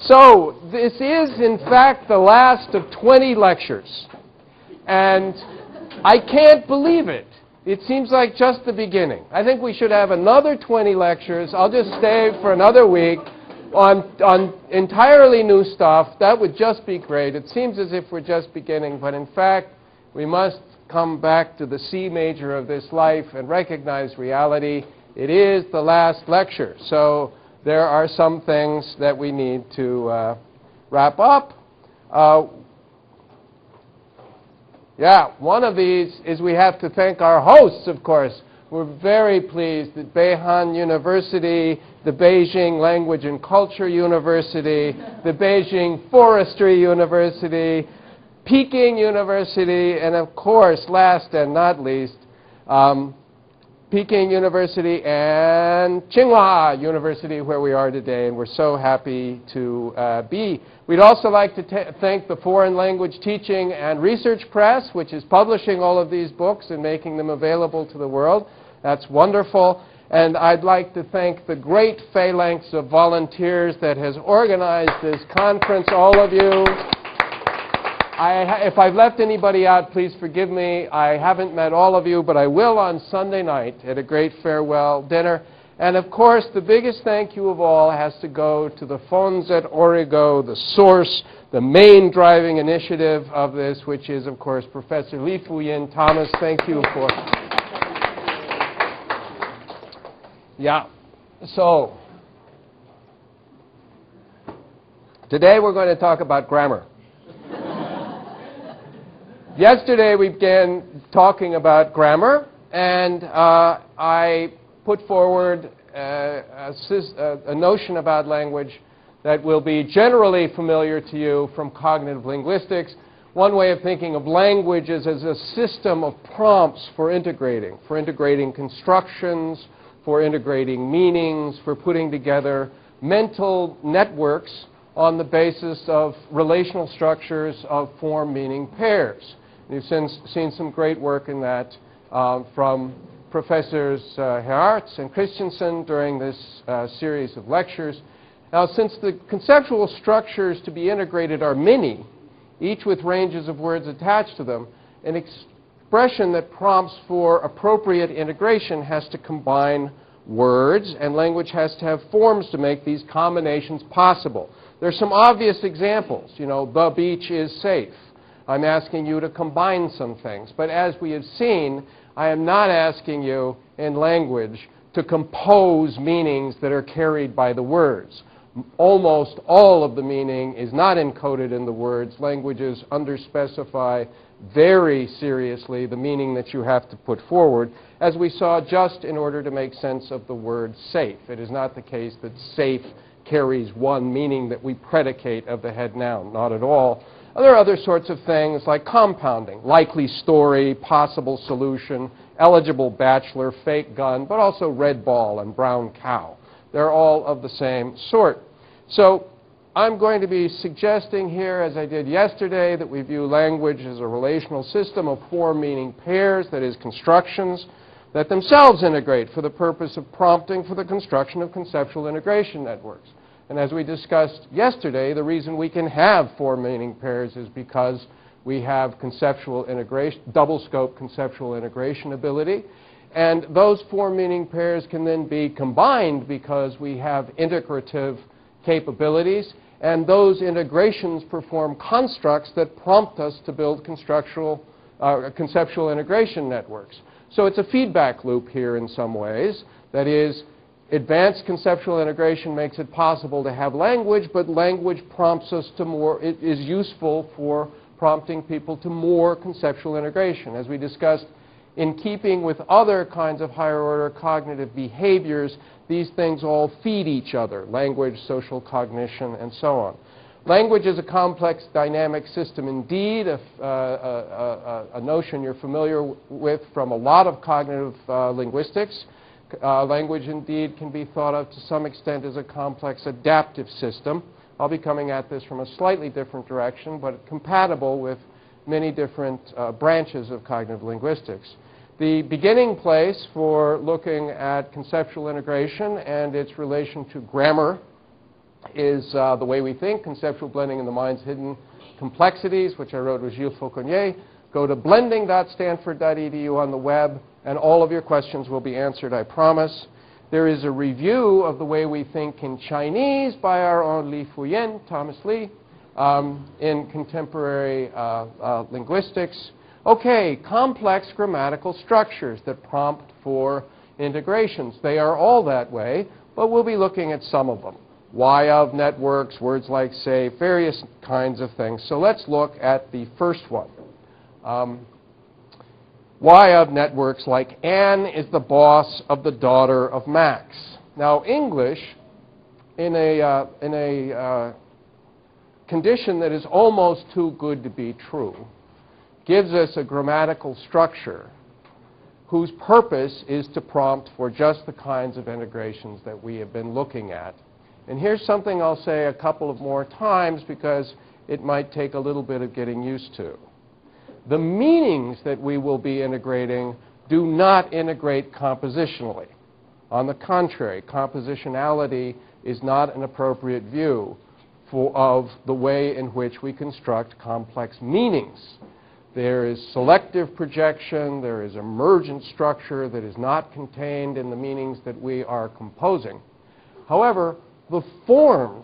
So this is, in fact, the last of 20 lectures. And I can't believe it. It seems like just the beginning. I think we should have another 20 lectures. I'll just stay for another week on entirely new stuff. That would just be great. It seems as if we're just beginning, but in fact, we must come back to the C major of this life and recognize reality. It is the last lecture. So there are some things that we need to wrap up. One of these is we have to thank our hosts, of course. We're very pleased that Beihang University, the Beijing Language and Culture University, the Beijing Forestry University, Peking University, and of course, last and not least, Peking University and Tsinghua University, where we are today, and we're so happy to be. We'd also like to thank the Foreign Language Teaching and Research Press, which is publishing all of these books and making them available to the world. That's wonderful. And I'd like to thank the great phalanx of volunteers that has organized this conference, all of you. If I've left anybody out, please forgive me. I haven't met all of you, but I will on Sunday night at a great farewell dinner. And of course, the biggest thank you of all has to go to the Fonds et Origo, the source, the main driving initiative of this, which is, of course, Professor Li Fuyin. Thomas, thank you for... So, today we're going to talk about grammar. Yesterday we began talking about grammar, and I put forward a notion about language that will be generally familiar to you from cognitive linguistics. One way of thinking of language is as a system of prompts for integrating constructions, for integrating meanings, for putting together mental networks on the basis of relational structures of form-meaning pairs. You've seen some great work in that from Professors Herarts and Christensen during this series of lectures. Now, since the conceptual structures to be integrated are many, each with ranges of words attached to them, an expression that prompts for appropriate integration has to combine words, and language has to have forms to make these combinations possible. There are some obvious examples. You know, the beach is safe. I'm asking you to combine some things. But as we have seen, I am not asking you in language to compose meanings that are carried by the words. Almost all of the meaning is not encoded in the words. Languages underspecify very seriously the meaning that you have to put forward, as we saw just in order to make sense of the word safe. It is not the case that safe carries one meaning that we predicate of the head noun. Not at all. There are other sorts of things like compounding, likely story, possible solution, eligible bachelor, fake gun, but also red ball and brown cow. They're all of the same sort. So I'm going to be suggesting here, as I did yesterday, that we view language as a relational system of form-meaning pairs, that is, constructions, that themselves integrate for the purpose of prompting for the construction of conceptual integration networks. And as we discussed yesterday, the reason we can have form-meaning pairs is because we have conceptual integration, double-scope conceptual integration ability. And those form-meaning pairs can then be combined because we have integrative capabilities. And those integrations perform constructs that prompt us to build conceptual integration networks. So it's a feedback loop here in some ways. That is, advanced conceptual integration makes it possible to have language, but language prompts us to more, it is useful for prompting people to more conceptual integration. As we discussed, in keeping with other kinds of higher order cognitive behaviors, these things all feed each other: language, social cognition, and so on. Language is a complex dynamic system indeed, a notion you're familiar with from a lot of cognitive linguistics. Language indeed can be thought of to some extent as a complex adaptive system. I'll be coming at this from a slightly different direction, but compatible with many different branches of cognitive linguistics. The beginning place for looking at conceptual integration and its relation to grammar is The Way We Think, Conceptual Blending in the Mind's Hidden Complexities, which I wrote with Gilles Fauconnier. Go to blending.stanford.edu on the web, and all of your questions will be answered, I promise. There is a review of The Way We Think in Chinese by our own Li Fuyan, Thomas Li, in Contemporary Linguistics. Okay, complex grammatical structures that prompt for integrations. They are all that way, but we'll be looking at some of them. Why of networks, words like say, various kinds of things. So let's look at the first one. Why of networks like Anne is the boss of the daughter of Max. Now English, in a condition that is almost too good to be true, gives us a grammatical structure whose purpose is to prompt for just the kinds of integrations that we have been looking at. And here's something I'll say a couple of more times because it might take a little bit of getting used to. The meanings that we will be integrating do not integrate compositionally. On the contrary, compositionality is not an appropriate view of the way in which we construct complex meanings. There is selective projection, there is emergent structure that is not contained in the meanings that we are composing. However, the forms,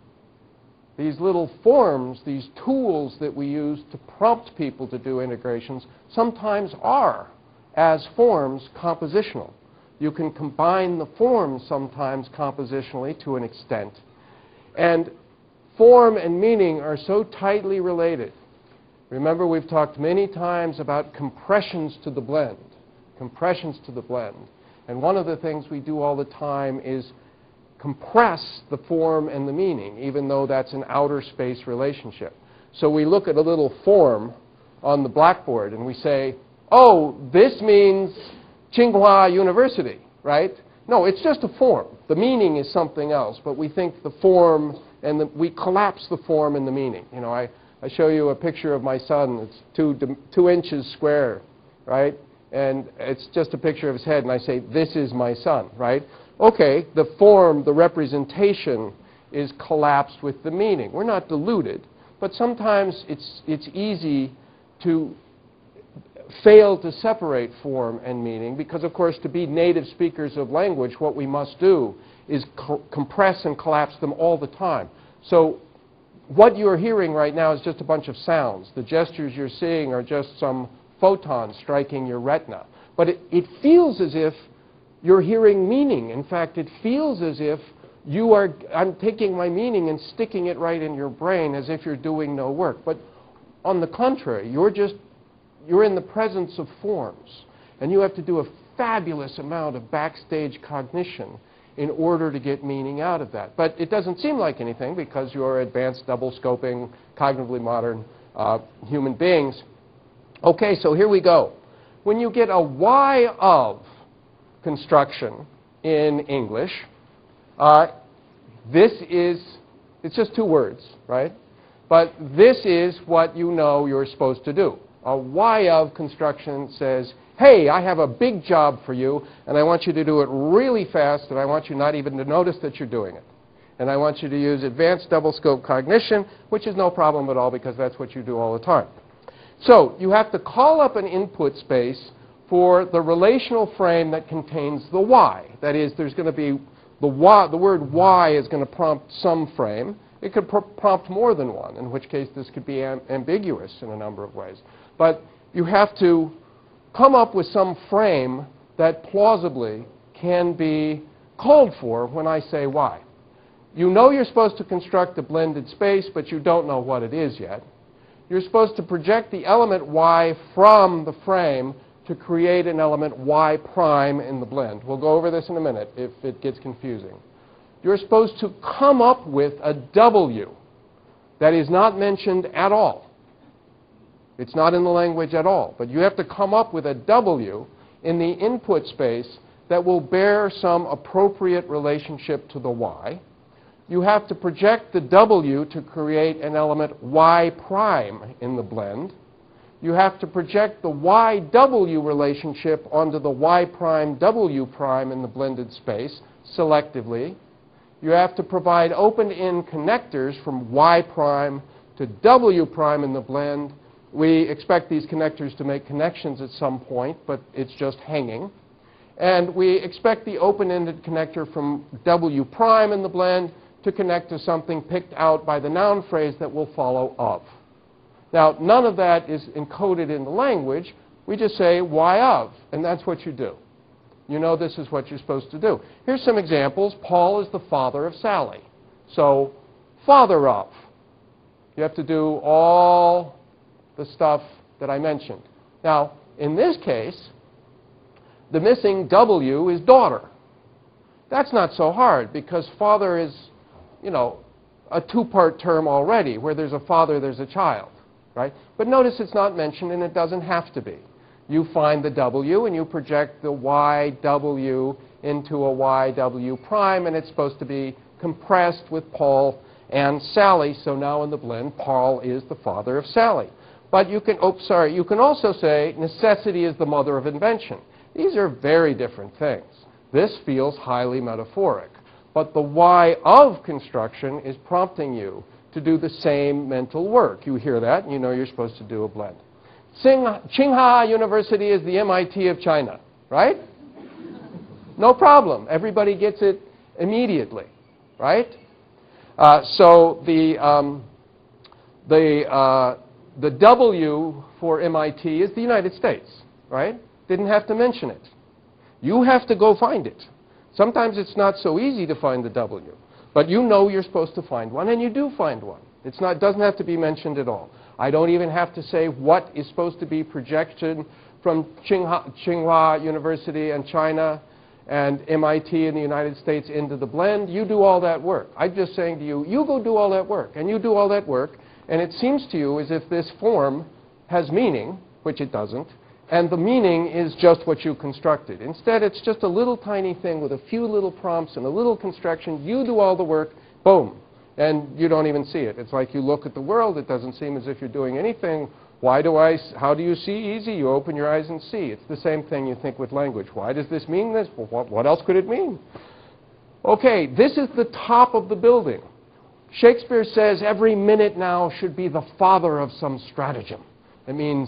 these little forms, these tools that we use to prompt people to do integrations, sometimes are, as forms, compositional. You can combine the forms sometimes compositionally to an extent. And form and meaning are so tightly related. Remember, we've talked many times about compressions to the blend. Compressions to the blend. And one of the things we do all the time is compress the form and the meaning, even though that's an outer space relationship. So we look at a little form on the blackboard and we say, oh, this means Tsinghua University, right? No, it's just a form. The meaning is something else, but we think the form and we collapse the form and the meaning. You know, I show you a picture of my son. It's 2 inches square, right? And it's just a picture of his head, and I say, this is my son, right? Okay, the form, the representation is collapsed with the meaning. We're not deluded, but sometimes it's easy to fail to separate form and meaning because, of course, to be native speakers of language, what we must do is compress and collapse them all the time. So what you're hearing right now is just a bunch of sounds. The gestures you're seeing are just some photons striking your retina. But it feels as if you're hearing meaning. In fact, it feels as if I'm taking my meaning and sticking it right in your brain as if you're doing no work. But on the contrary, you're in the presence of forms. And you have to do a fabulous amount of backstage cognition in order to get meaning out of that. But it doesn't seem like anything because you're advanced double-scoping, cognitively modern human beings. Okay, so here we go. When you get a why of construction in English, it's just 2 words, right? But this is what you know you're supposed to do. A why of construction says, hey, I have a big job for you, and I want you to do it really fast, and I want you not even to notice that you're doing it. And I want you to use advanced double-scope cognition, which is no problem at all because that's what you do all the time. So you have to call up an input space for the relational frame that contains the why. That is, there's going to be the word why is going to prompt some frame. It could prompt more than one, in which case this could be ambiguous in a number of ways. But you have to come up with some frame that plausibly can be called for when I say why. You know you're supposed to construct a blended space, but you don't know what it is yet. You're supposed to project the element y from the frame to create an element y prime in the blend. We'll go over this in a minute if it gets confusing. You're supposed to come up with a w that is not mentioned at all. It's not in the language at all, but you have to come up with a w in the input space that will bear some appropriate relationship to the y. You have to project the w to create an element y prime in the blend. You have to project the YW relationship onto the Y prime W prime in the blended space selectively. you have to provide open-end connectors from Y prime to W prime in the blend. We expect these connectors to make connections at some point, but it's just hanging. And we expect the open-ended connector from W prime in the blend to connect to something picked out by the noun phrase that will follow of. Now, none of that is encoded in the language. We just say Y of, and that's what you do. You know this is what you're supposed to do. Here's some examples. Paul is the father of Sally. So, father of. You have to do all the stuff that I mentioned. Now, in this case, the missing W is daughter. That's not so hard because father is, you know, a two-part term already. Where there's a father, there's a child, right? But notice it's not mentioned and it doesn't have to be. You find the W and you project the YW into a YW prime, and it's supposed to be compressed with Paul and Sally. So now in the blend, Paul is the father of Sally. But you can, you can also say necessity is the mother of invention. These are very different things. This feels highly metaphoric. But the Y of construction is prompting you to do the same mental work. You hear that, and you know you're supposed to do a blend. Tsinghua University is the MIT of China, right? No problem. Everybody gets it immediately, right? So the W for MIT is the United States, right? Didn't have to mention it. You have to go find it. Sometimes it's not so easy to find the W, but you know you're supposed to find one, and you do find one. It doesn't have to be mentioned at all. I don't even have to say what is supposed to be projection from Tsinghua University and China and MIT in the United States into the blend. You do all that work. I'm just saying to you, you go do all that work, and you do all that work, and it seems to you as if this form has meaning, which it doesn't, and the meaning is just what you constructed. Instead, it's just a little tiny thing with a few little prompts and a little construction. You do all the work, boom, and you don't even see it. It's like you look at the world. It doesn't seem as if you're doing anything. How do you see easy? You open your eyes and see. It's the same thing you think with language. Why does this mean this? Well, what else could it mean? Okay, this is the top of the building. Shakespeare says every minute now should be the father of some stratagem. It means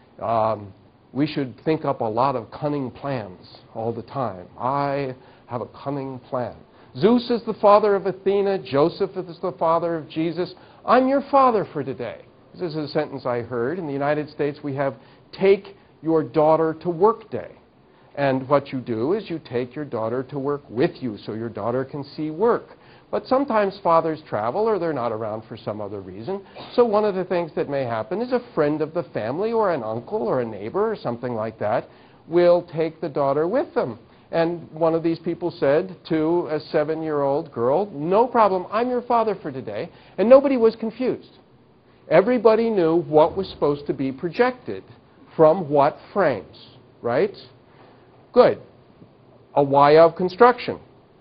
we should think up a lot of cunning plans all the time. I have a cunning plan. Zeus is the father of Athena. Joseph is the father of Jesus. I'm your father for today. This is a sentence I heard. In the United States, we have take your daughter to work day. And what you do is you take your daughter to work with you so your daughter can see work. But sometimes fathers travel or they're not around for some other reason. So one of the things that may happen is a friend of the family or an uncle or a neighbor or something like that will take the daughter with them. And one of these people said to a 7-year-old girl, no problem, I'm your father for today. And nobody was confused. Everybody knew what was supposed to be projected from what frames, right? Good. A Y of construction.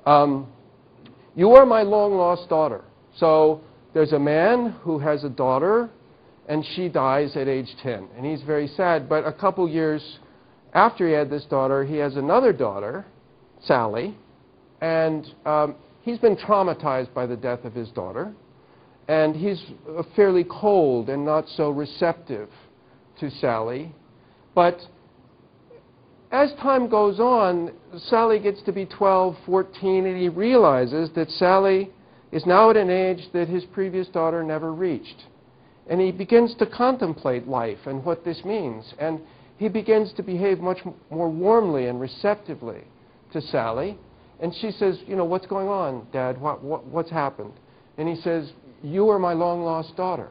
You are my long-lost daughter. So there's a man who has a daughter, and she dies at age 10. And he's very sad, but a couple years after he had this daughter, he has another daughter, Sally, and he's been traumatized by the death of his daughter, and he's fairly cold and not so receptive to Sally. But as time goes on, Sally gets to be 12, 14, and he realizes that Sally is now at an age that his previous daughter never reached. And he begins to contemplate life and what this means. And he begins to behave much more warmly and receptively to Sally. And she says, you know, what's going on, Dad? What's happened? And he says, you are my long-lost daughter.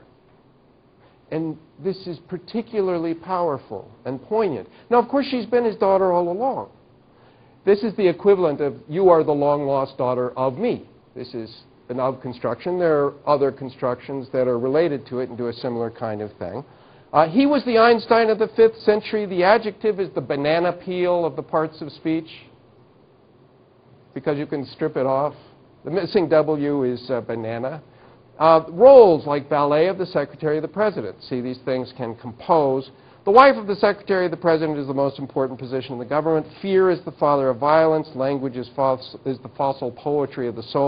And this is particularly powerful and poignant. Now, of course, she's been his daughter all along. This is the equivalent of, you are the long-lost daughter of me. This is an of construction. There are other constructions that are related to it and do a similar kind of thing. He was the Einstein of the 5th century. The adjective is the banana peel of the parts of speech, because you can strip it off. The missing W is banana. Roles like valet of the Secretary of the President. See, these things can compose. The wife of the Secretary of the President is the most important position in the government. Fear is the father of violence. Language is the fossil poetry of the soul.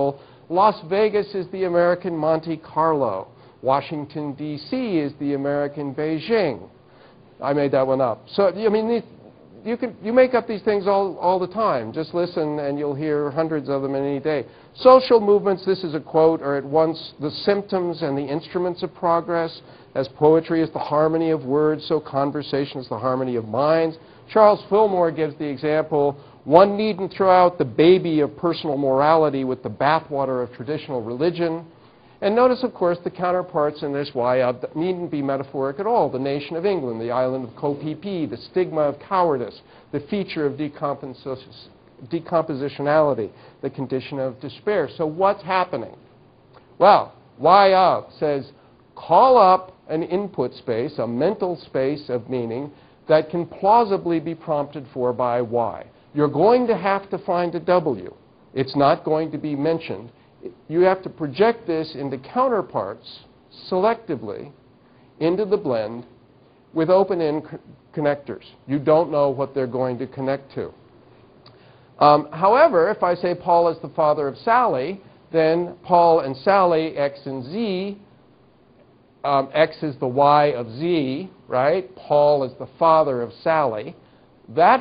Las Vegas is the American Monte Carlo. Washington, D.C. is the American Beijing. I made that one up. So, I mean, you make up these things all the time. Just listen and you'll hear hundreds of them in any day. Social movements, this is a quote, are at once the symptoms and the instruments of progress. As poetry is the harmony of words, so conversation is the harmony of minds. Charles Fillmore gives the example, one needn't throw out the baby of personal morality with the bathwater of traditional religion. And notice, of course, the counterparts in this needn't be metaphoric at all. The nation of England, the island of Koh-Phi-Phi, the stigma of cowardice, the feature of decompositionality, the condition of despair. So what's happening? Well, Y of says, call up an input space, a mental space of meaning that can plausibly be prompted for by Y. You're going to have to find a W. It's not going to be mentioned. You have to project this into counterparts selectively into the blend with open-end connectors. You don't know what they're going to connect to. However, if I say Paul is the father of Sally, then Paul and Sally, X and Z, X is the Y of Z, right? Paul is the father of Sally. That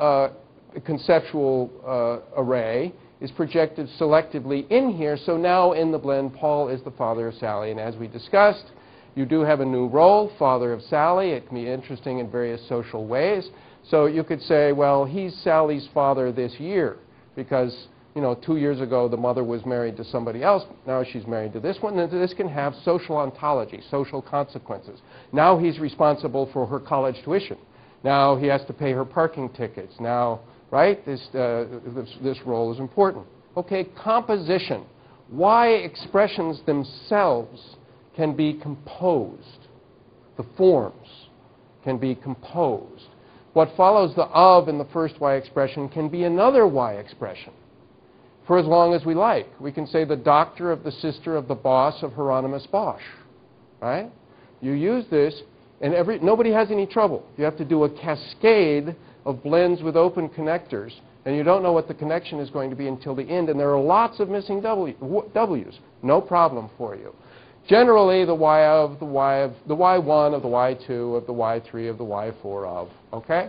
conceptual array is projected selectively in here. So now in the blend, Paul is the father of Sally. And as we discussed, you do have a new role, father of Sally. It can be interesting in various social ways. So you could say, well, he's Sally's father this year because, 2 years ago the mother was married to somebody else. Now she's married to this one. And this can have social ontology, social consequences. Now he's responsible for her college tuition. Now he has to pay her parking tickets. Now, right? This role is important. Okay, composition. Why expressions themselves can be composed. The forms can be composed. What follows the of in the first Y expression can be another Y expression for as long as we like. We can say the doctor of the sister of the boss of Hieronymus Bosch, right? You use this, and nobody has any trouble. You have to do a cascade of blends with open connectors, and you don't know what the connection is going to be until the end, and there are lots of missing W's. No problem for you. Generally, the Y of, the Y1 of the Y2 of the Y3 of the Y4 of, okay?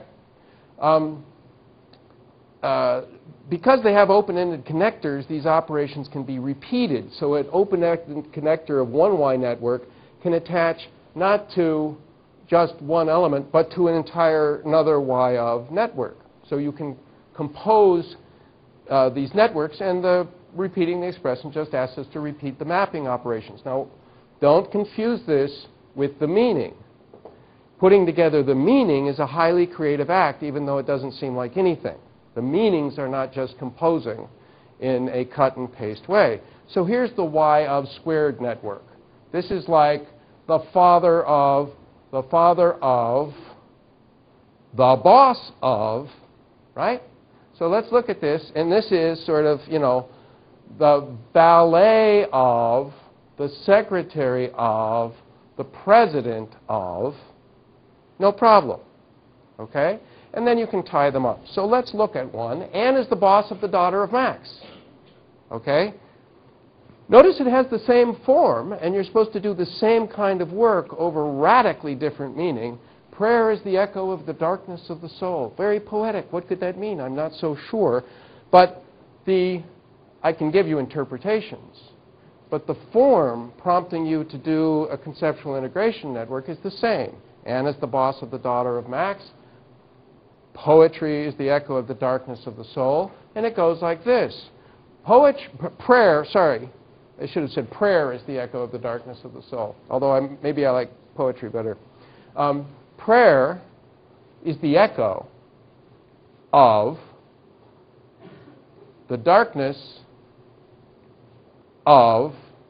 Because they have open-ended connectors, these operations can be repeated. So an open-ended connector of one Y network can attach not to just one element, but to another Y of network. So you can compose these networks, and repeating the expression just asks us to repeat the mapping operations. Now, don't confuse this with the meaning. Putting together the meaning is a highly creative act, even though it doesn't seem like anything. The meanings are not just composing in a cut and paste way. So here's the Y of squared network. This is like the father of the boss of, right? So let's look at this, and this is sort of, the valet of, the secretary of, the president of, no problem, okay? And then you can tie them up. So let's look at one. Anne is the boss of the daughter of Max, okay? Notice it has the same form, and you're supposed to do the same kind of work over radically different meaning. Prayer is the echo of the darkness of the soul. Very poetic. What could that mean? I'm not so sure. But I can give you interpretations. But the form prompting you to do a conceptual integration network is the same. Anne is the boss of the daughter of Max. Poetry is the echo of the darkness of the soul. And it goes like this. Prayer I should have said prayer is the echo of the darkness of the soul. Although maybe I like poetry better. Prayer is the echo of the darkness of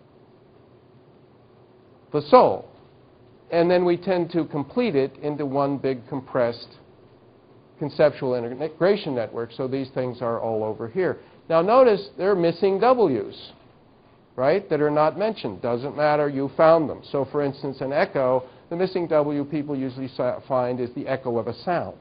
the soul. And then we tend to complete it into one big compressed conceptual integration network. So these things are all over here. Now notice they're missing W's, right, that are not mentioned. Doesn't matter, you found them. So for instance, an echo, the missing W people usually find is the echo of a sound,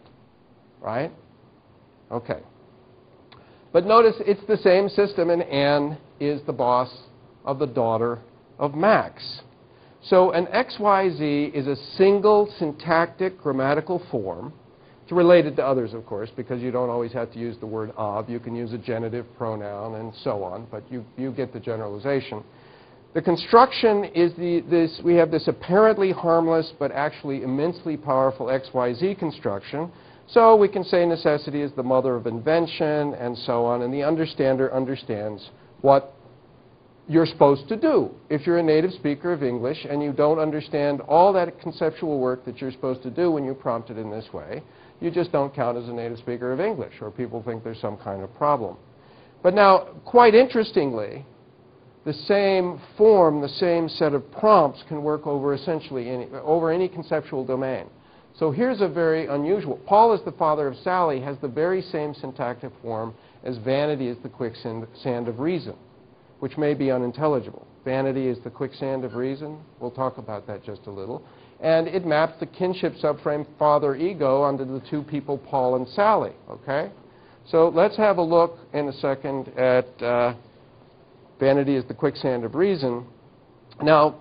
right? Okay. But notice it's the same system, and Anne is the boss of the daughter of Max. So an XYZ is a single syntactic grammatical form. It's related to others, of course, because you don't always have to use the word of. You can use a genitive pronoun and so on, but you get the generalization. The construction is we have this apparently harmless but actually immensely powerful XYZ construction. So we can say necessity is the mother of invention and so on, and the understander understands what you're supposed to do. If you're a native speaker of English and you don't understand all that conceptual work that you're supposed to do when you're prompted in this way, you just don't count as a native speaker of English, or people think there's some kind of problem. But now, quite interestingly, the same form, the same set of prompts can work over essentially over any conceptual domain. So here's a very unusual. Paul is the father of Sally has the very same syntactic form as vanity is the quicksand of reason, which may be unintelligible. Vanity is the quicksand of reason. We'll talk about that just a little. And it maps the kinship subframe father-ego onto the two people, Paul and Sally. Okay? So let's have a look in a second at vanity is the quicksand of reason. Now,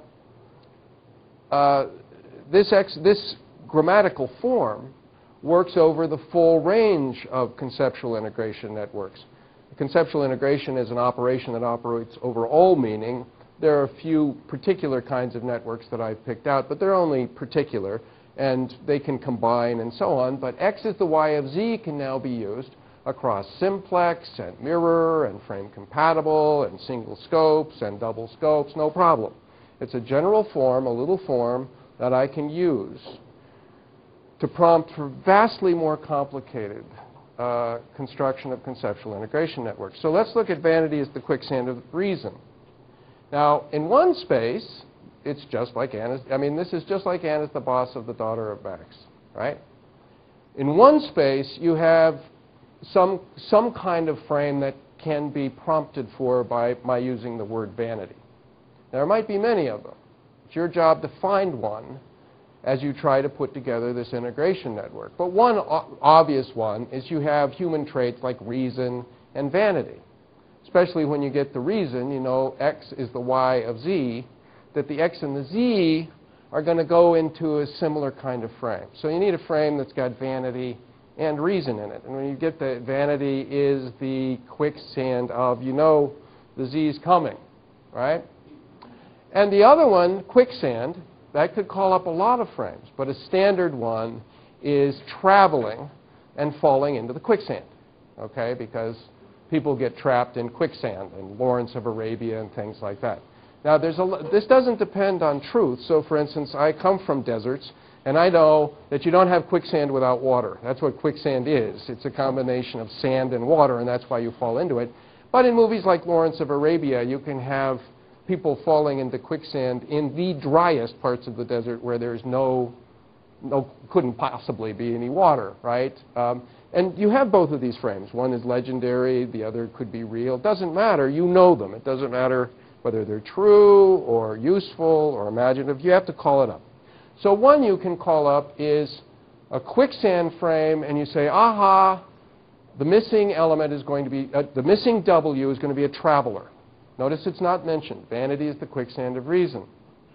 this grammatical form works over the full range of conceptual integration networks. Conceptual integration is an operation that operates over all meaning. There are a few particular kinds of networks that I've picked out, but they're only particular, and they can combine and so on. But X is the Y of Z can now be used across simplex and mirror and frame compatible and single scopes and double scopes, no problem. It's a general form, a little form that I can use to prompt for vastly more complicated construction of conceptual integration networks. So let's look at vanity as the quicksand of reason. Now, in one space, it's just like Anne this is just like Anne is the boss of the daughter of Max, right? In one space, you have some kind of frame that can be prompted for by my using the word vanity. There might be many of them. It's your job to find one as you try to put together this integration network. But one obvious one is you have human traits like reason and vanity. Especially when you get the reason, you know X is the Y of Z, that the X and the Z are going to go into a similar kind of frame. So you need a frame that's got vanity and reason in it. And when you get the vanity is the quicksand of, you know, the Z is coming, right? And the other one, quicksand, that could call up a lot of frames, but a standard one is traveling and falling into the quicksand, okay, because people get trapped in quicksand and Lawrence of Arabia and things like that. Now, this doesn't depend on truth. So, for instance, I come from deserts, and I know that you don't have quicksand without water. That's what quicksand is. It's a combination of sand and water, and that's why you fall into it. But in movies like Lawrence of Arabia, you can have people falling into quicksand in the driest parts of the desert where there's couldn't possibly be any water, right? And you have both of these frames. One is legendary, the other could be real. It doesn't matter. You know them. It doesn't matter whether they're true or useful or imaginative. You have to call it up. So one you can call up is a quicksand frame, and you say, aha, the missing element is going to be, the missing W is going to be a traveler. Notice it's not mentioned. Vanity is the quicksand of reason,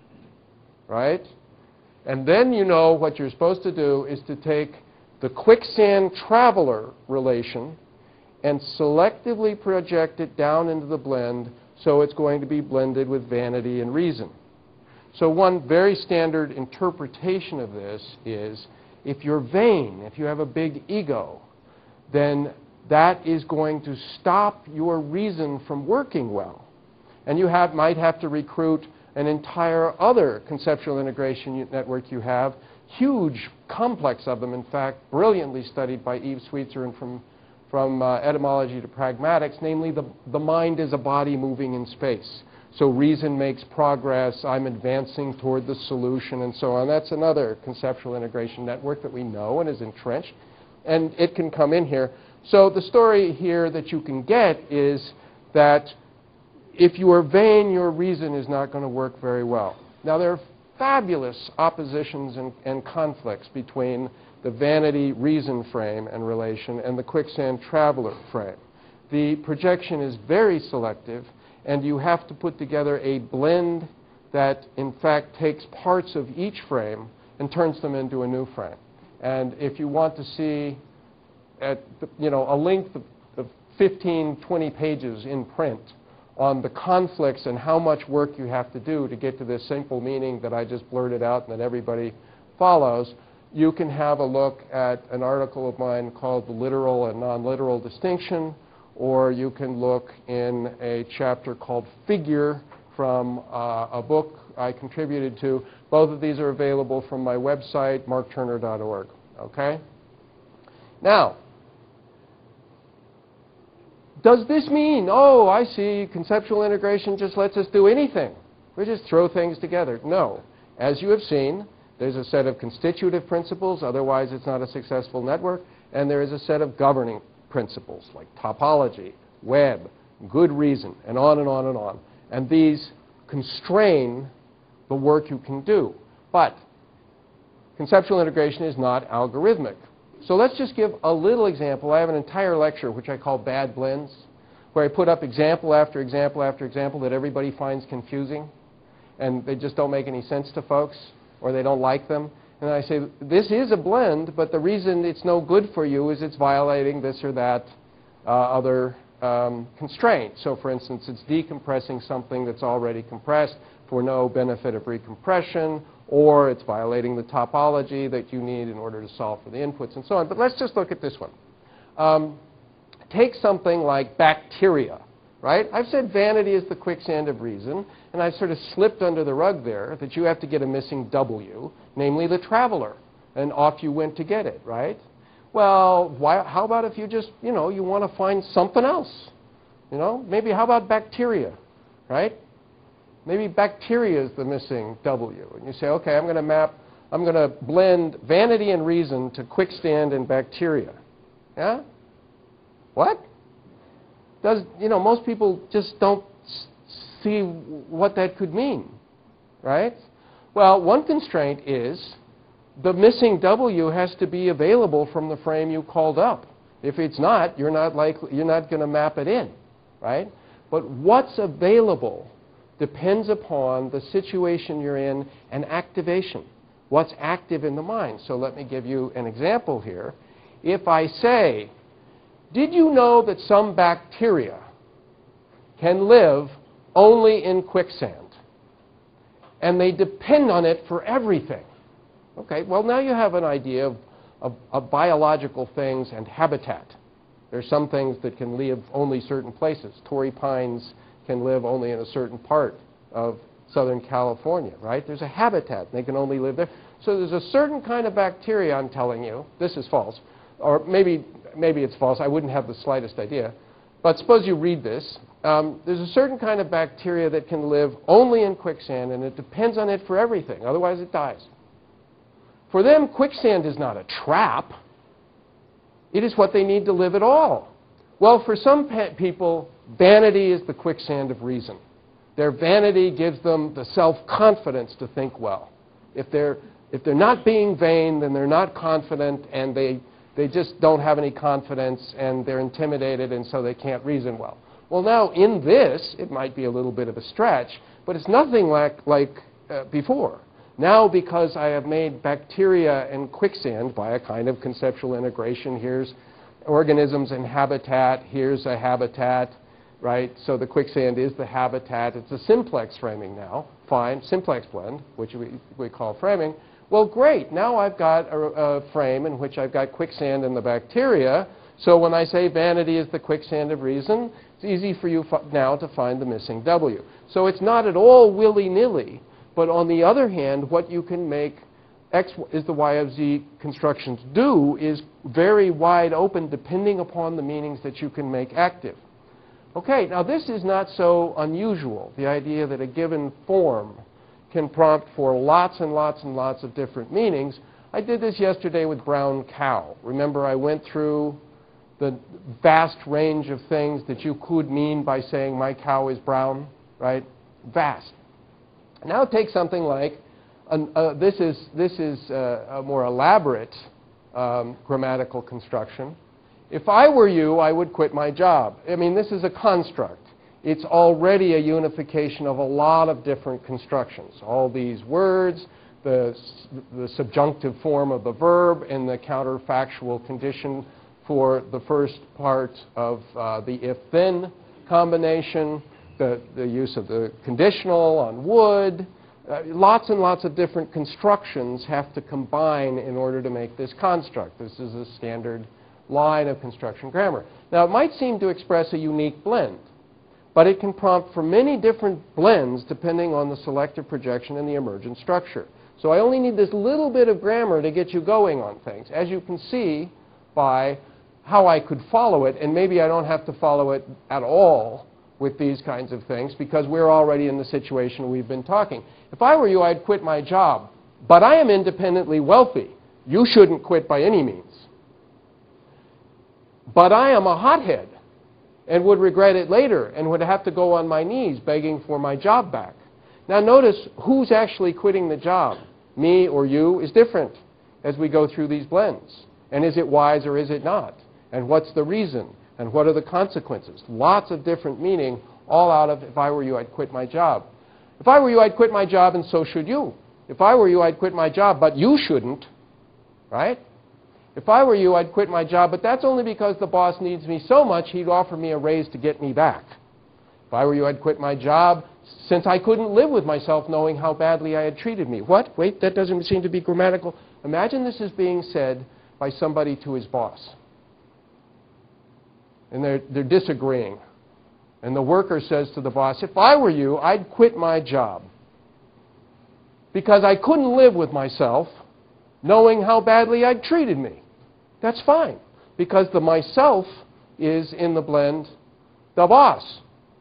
right? And then you know what you're supposed to do is to take the quicksand traveler relation and selectively project it down into the blend so it's going to be blended with vanity and reason. So one very standard interpretation of this is if you're vain, if you have a big ego, then that is going to stop your reason from working well. And you might have to recruit an entire other conceptual integration network you have, huge complex of them, in fact, brilliantly studied by Eve Sweetser and from etymology to pragmatics, namely the mind is a body moving in space. So reason makes progress, I'm advancing toward the solution, and so on. That's another conceptual integration network that we know and is entrenched, and it can come in here. So the story here that you can get is that if you are vain, your reason is not going to work very well. Now, there are fabulous oppositions and conflicts between the vanity reason frame and relation and the quicksand traveler frame. The projection is very selective, and you have to put together a blend that in fact takes parts of each frame and turns them into a new frame. And if you want to see at a length of 15, 20 pages in print on the conflicts and how much work you have to do to get to this simple meaning that I just blurted out and that everybody follows, you can have a look at an article of mine called The Literal and Non-Literal Distinction, or you can look in a chapter called Figure from a book I contributed to. Both of these are available from my website, markturner.org. Okay? Now, does this mean, oh, I see, conceptual integration just lets us do anything? We just throw things together. No. As you have seen, there's a set of constitutive principles, otherwise it's not a successful network, and there is a set of governing principles like topology, web, good reason, and on and on and on. And these constrain the work you can do. But conceptual integration is not algorithmic. So let's just give a little example. I have an entire lecture which I call Bad Blends, where I put up example after example after example that everybody finds confusing, and they just don't make any sense to folks, or they don't like them. And I say, this is a blend, but the reason it's no good for you is it's violating this or that other constraint. So for instance, it's decompressing something that's already compressed for no benefit of recompression, or it's violating the topology that you need in order to solve for the inputs and so on. But let's just look at this one. Take something like bacteria, right? I've said vanity is the quicksand of reason, and I've sort of slipped under the rug there that you have to get a missing W, namely the traveler, and off you went to get it, right? Well, how about if you just, you want to find something else? Maybe how about bacteria, right? Maybe bacteria is the missing W. And you say, okay, I'm going to blend vanity and reason to quickstand and bacteria. Yeah? What? Most people just don't see what that could mean, right? Well, one constraint is the missing W has to be available from the frame you called up. If it's not, you're not going to map it in, right? But what's available depends upon the situation you're in and activation. What's active in the mind? So let me give you an example here. If I say, did you know that some bacteria can live only in quicksand, and they depend on it for everything? Okay, well now you have an idea of biological things and habitat. There's some things that can live only certain places. Torrey pines can live only in a certain part of Southern California, right? There's a habitat, and they can only live there. So there's a certain kind of bacteria, I'm telling you, this is false, or maybe it's false, I wouldn't have the slightest idea, but suppose you read this. There's a certain kind of bacteria that can live only in quicksand, and it depends on it for everything, otherwise it dies. For them, quicksand is not a trap. It is what they need to live at all. Well, for some people, vanity is the quicksand of reason. Their vanity gives them the self-confidence to think well. If they're not being vain, then they're not confident, and they just don't have any confidence, and they're intimidated, and so they can't reason well. Well, now, in this, it might be a little bit of a stretch, but it's nothing like before. Now, because I have made bacteria and quicksand by a kind of conceptual integration, here's organisms and habitat, here's a habitat, right? So the quicksand is the habitat. It's a simplex framing now. Fine, simplex blend, which we call framing. Well, great. Now I've got a frame in which I've got quicksand and the bacteria. So when I say vanity is the quicksand of reason, it's easy for you now to find the missing W. So it's not at all willy-nilly. But on the other hand, what you can make X is the Y of Z constructions do is very wide open depending upon the meanings that you can make active. Okay, now this is not so unusual, the idea that a given form can prompt for lots and lots and lots of different meanings. I did this yesterday with brown cow. Remember, I went through the vast range of things that you could mean by saying my cow is brown, right? Vast. Now take something like, this is a more elaborate grammatical construction. If I were you, I would quit my job. I mean, this is a construct. it's already a unification of a lot of different constructions. All these words, the subjunctive form of the verb, and the counterfactual condition for the first part of the if-then combination, the use of the conditional on would. Lots and lots of different constructions have to combine in order to make this construct. This is a standard line of construction grammar. Now, it might seem to express a unique blend, but it can prompt for many different blends depending on the selective projection and the emergent structure. So I only need this little bit of grammar to get you going on things, as you can see by how I could follow it, and maybe I don't have to follow it at all with these kinds of things because we're already in the situation we've been talking. If I were you, I'd quit my job, but I am independently wealthy. You shouldn't quit by any means. But I am a hothead and would regret it later and would have to go on my knees begging for my job back. Now notice who's actually quitting the job, me or you, is different as we go through these blends. And is it wise or is it not? And what's the reason? And what are the consequences? Lots of different meaning, all out of if I were you, I'd quit my job. If I were you, I'd quit my job, and so should you. If I were you, I'd quit my job, but you shouldn't, right? If I were you, I'd quit my job, but that's only because the boss needs me so much, he'd offer me a raise to get me back. If I were you, I'd quit my job since I couldn't live with myself knowing how badly I had treated me. What? Wait, that doesn't seem to be grammatical. Imagine this is being said by somebody to his boss. And they're disagreeing. And the worker says to the boss, if I were you, I'd quit my job because I couldn't live with myself knowing how badly I'd treated me. That's fine, because the myself is in the blend the boss.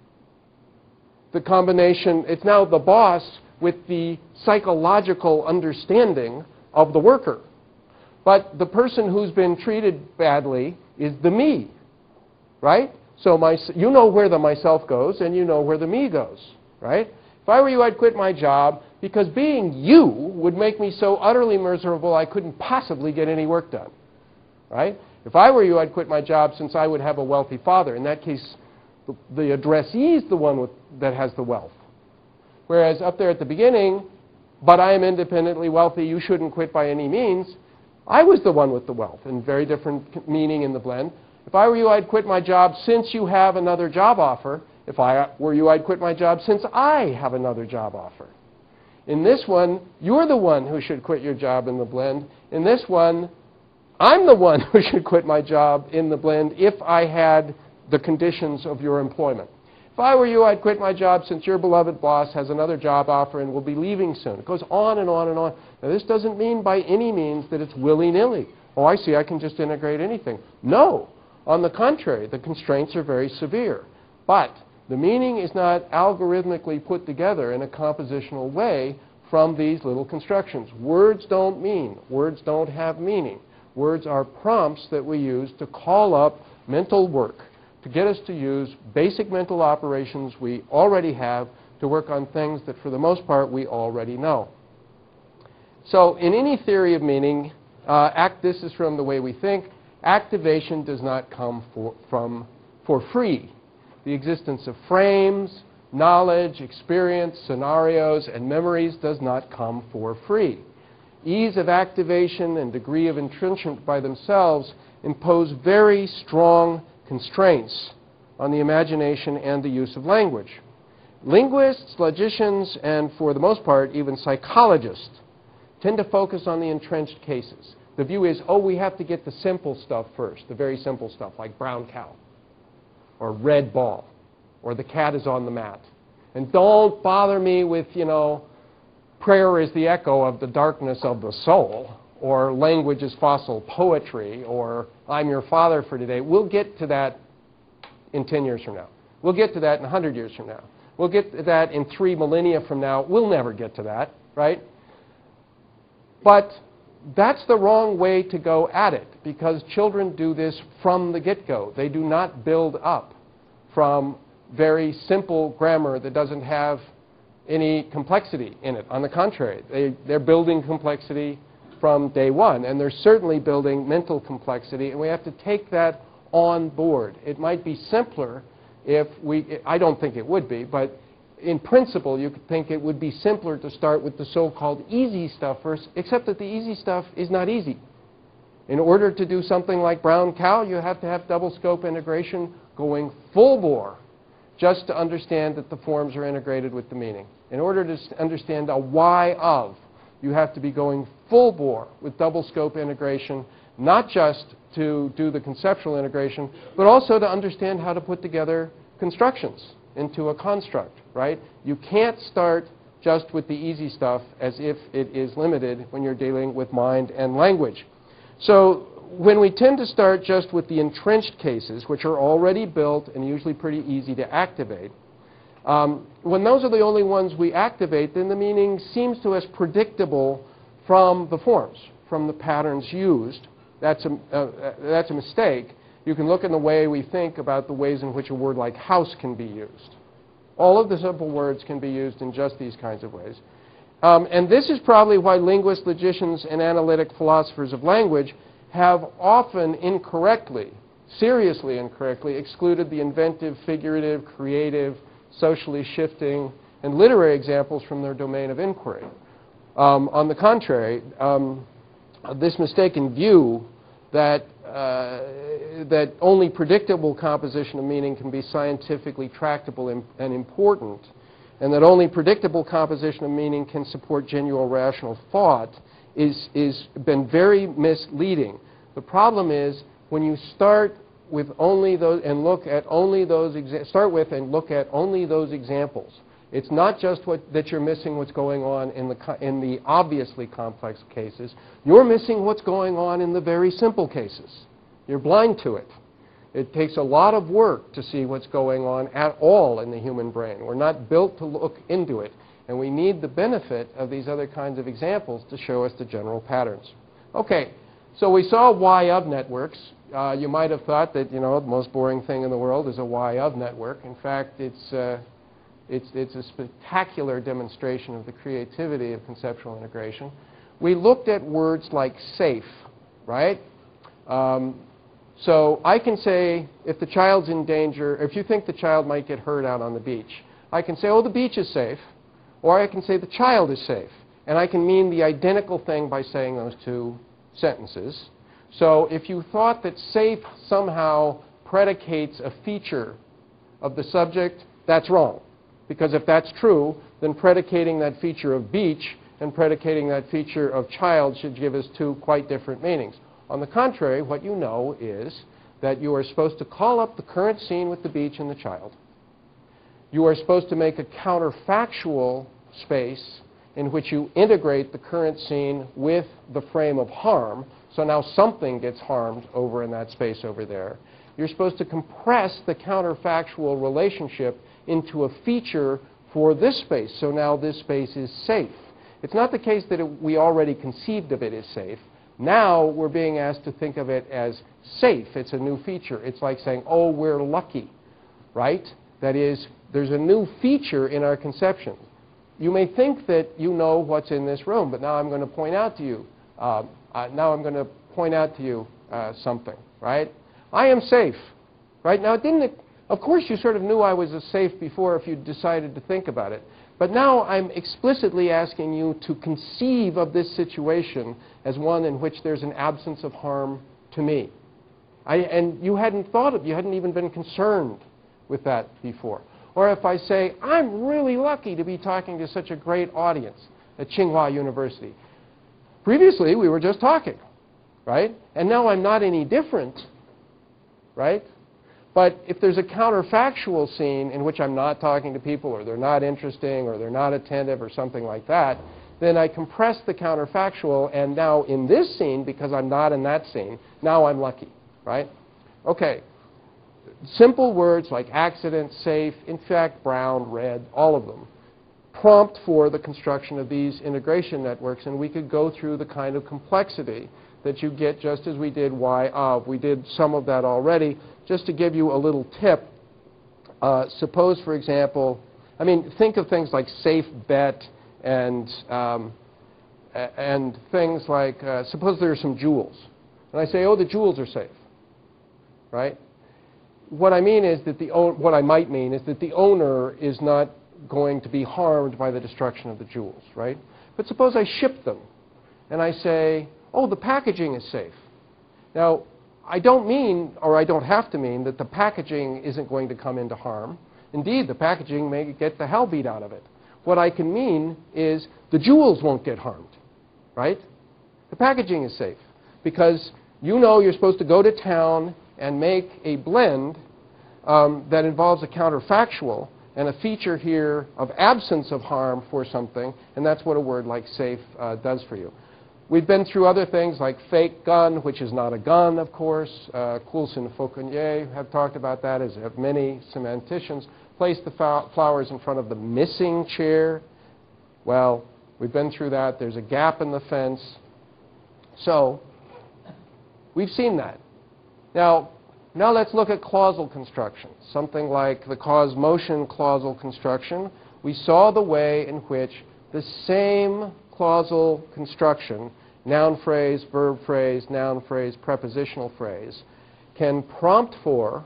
The combination, it's now the boss with the psychological understanding of the worker. But the person who's been treated badly is the me. Right? So you know where the myself goes, and you know where the me goes. Right? If I were you, I'd quit my job because being you would make me so utterly miserable I couldn't possibly get any work done. Right? If I were you, I'd quit my job since I would have a wealthy father. In that case, the addressee is the one that has the wealth. Whereas up there at the beginning, but I am independently wealthy, you shouldn't quit by any means, I was the one with the wealth, and very different meaning in the blend. If I were you, I'd quit my job since you have another job offer. If I were you, I'd quit my job since I have another job offer. In this one, you're the one who should quit your job in the blend. In this one, I'm the one who should quit my job in the blend if I had the conditions of your employment. If I were you, I'd quit my job since your beloved boss has another job offer and will be leaving soon. It goes on and on and on. Now, this doesn't mean by any means that it's willy-nilly. Oh, I see, I can just integrate anything. No. On the contrary, the constraints are very severe. But the meaning is not algorithmically put together in a compositional way from these little constructions. Words don't mean. Words don't have meaning. Words are prompts that we use to call up mental work, to get us to use basic mental operations we already have to work on things that, for the most part, we already know. So in any theory of meaning, this is from the way we think, activation does not come for free. The existence of frames, knowledge, experience, scenarios, and memories does not come for free. Ease of activation and degree of entrenchment by themselves impose very strong constraints on the imagination and the use of language. Linguists, logicians, and for the most part, even psychologists tend to focus on the entrenched cases. The view is, oh, we have to get the simple stuff first, the very simple stuff, like brown cow, or red ball, or the cat is on the mat. And don't bother me with, prayer is the echo of the darkness of the soul, or language is fossil poetry, or I'm your father for today. We'll get to that in 10 years from now. We'll get to that in 100 years from now. We'll get to that in 3 millennia from now. We'll never get to that, right? But that's the wrong way to go at it, because children do this from the get-go. They do not build up from very simple grammar that doesn't have any complexity in it. On the contrary, they're building complexity from day one, and they're certainly building mental complexity, and we have to take that on board. It might be simpler if we, I don't think it would be, but in principle, you could think it would be simpler to start with the so-called easy stuff first, except that the easy stuff is not easy. In order to do something like brown cow, you have to have double scope integration going full bore just to understand that the forms are integrated with the meaning. In order to understand a why of, you have to be going full bore with double scope integration, not just to do the conceptual integration, but also to understand how to put together constructions into a construct, right? You can't start just with the easy stuff as if it is limited when you're dealing with mind and language. So when we tend to start just with the entrenched cases, which are already built and usually pretty easy to activate, when those are the only ones we activate, then the meaning seems to us predictable from the forms, from the patterns used. That's a mistake. You can look in the way we think about the ways in which a word like house can be used. All of the simple words can be used in just these kinds of ways. And this is probably why linguists, logicians, and analytic philosophers of language have often incorrectly, seriously incorrectly, excluded the inventive, figurative, creative, socially shifting, and literary examples from their domain of inquiry. On the contrary, this mistaken view that only predictable composition of meaning can be scientifically tractable and important, and that only predictable composition of meaning can support genuine rational thought, is been very misleading. The problem is when you start with only those and look at only those examples. It's not just that you're missing what's going on in the obviously complex cases. You're missing what's going on in the very simple cases. You're blind to it. It takes a lot of work to see what's going on at all in the human brain. We're not built to look into it, and we need the benefit of these other kinds of examples to show us the general patterns. Okay, so we saw why of networks. You might have thought that, you know, the most boring thing in the world is a why of network. In fact, it's a spectacular demonstration of the creativity of conceptual integration. We looked at words like safe, right? So I can say, if the child's in danger, if you think the child might get hurt out on the beach, I can say, oh, the beach is safe, or I can say the child is safe. And I can mean the identical thing by saying those two sentences. So if you thought that safe somehow predicates a feature of the subject, that's wrong. Because if that's true, then predicating that feature of beach and predicating that feature of child should give us two quite different meanings. On the contrary, what you know is that you are supposed to call up the current scene with the beach and the child. You are supposed to make a counterfactual space in which you integrate the current scene with the frame of harm. So now something gets harmed over in that space over there. You're supposed to compress the counterfactual relationship into a feature for this space. So now this space is safe. It's not the case that we already conceived of it as safe. Now we're being asked to think of it as safe. It's a new feature. It's like saying, oh, we're lucky, right? That is, there's a new feature in our conception. You may think that you know what's in this room, but now I'm going to point out to you. Something, right? I am safe, right? Now, of course, you sort of knew I was safe before if you decided to think about it. But now I'm explicitly asking you to conceive of this situation as one in which there's an absence of harm to me. And you hadn't you hadn't even been concerned with that before. Or if I say, I'm really lucky to be talking to such a great audience at Tsinghua University. Previously, we were just talking, right? And now I'm not any different, right? But if there's a counterfactual scene in which I'm not talking to people, or they're not interesting, or they're not attentive, or something like that, then I compress the counterfactual, and now in this scene, because I'm not in that scene, now I'm lucky, right? Okay. Simple words like accident, safe, in fact, brown, red, all of them, prompt for the construction of these integration networks, and we could go through the kind of complexity that you get just as we did why of. We did some of that already. Just to give you a little tip, suppose, for example, think of things like safe bet and things like, suppose there are some jewels. And I say, oh, the jewels are safe, right? what I mean is that what I might mean is that the owner is not going to be harmed by the destruction of the jewels, right? But suppose I ship them, and I say, oh, the packaging is safe. Now, I don't mean, or I don't have to mean, that the packaging isn't going to come into harm. Indeed, the packaging may get the hell beat out of it. What I can mean is the jewels won't get harmed, right? The packaging is safe because you know you're supposed to go to town and make a blend that involves a counterfactual and a feature here of absence of harm for something, and that's what a word like safe does for you. We've been through other things like fake gun, which is not a gun, of course. Coulson and Fauconnier have talked about that, as have many semanticians. Place the flowers in front of the missing chair. Well, we've been through that. There's a gap in the fence. So we've seen that. Now let's look at clausal construction, something like the cause-motion clausal construction. We saw the way in which the same clausal construction, noun phrase, verb phrase, noun phrase, prepositional phrase, can prompt for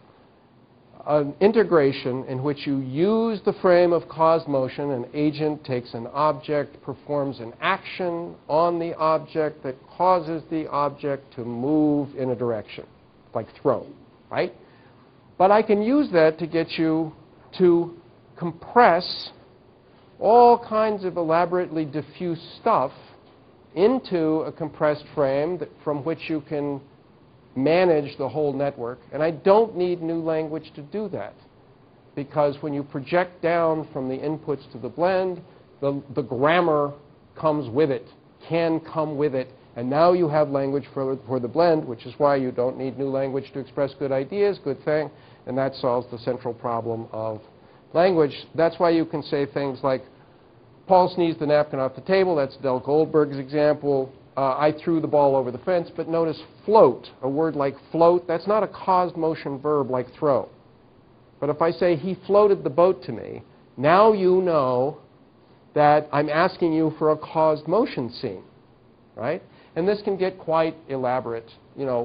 an integration in which you use the frame of cause motion. An agent takes an object, performs an action on the object that causes the object to move in a direction, like throw, right? But I can use that to get you to compress all kinds of elaborately diffuse stuff into a compressed frame from which you can manage the whole network. And I don't need new language to do that, because when you project down from the inputs to the blend, the grammar comes with it, can come with it, and now you have language for the blend, which is why you don't need new language to express good ideas, good thing, and that solves the central problem of language. That's why you can say things like, Paul sneezed the napkin off the table. That's Del Goldberg's example. I threw the ball over the fence. But notice float, a word like float, that's not a caused motion verb like throw. But if I say he floated the boat to me, now you know that I'm asking you for a caused motion scene, right? And this can get quite elaborate. You know,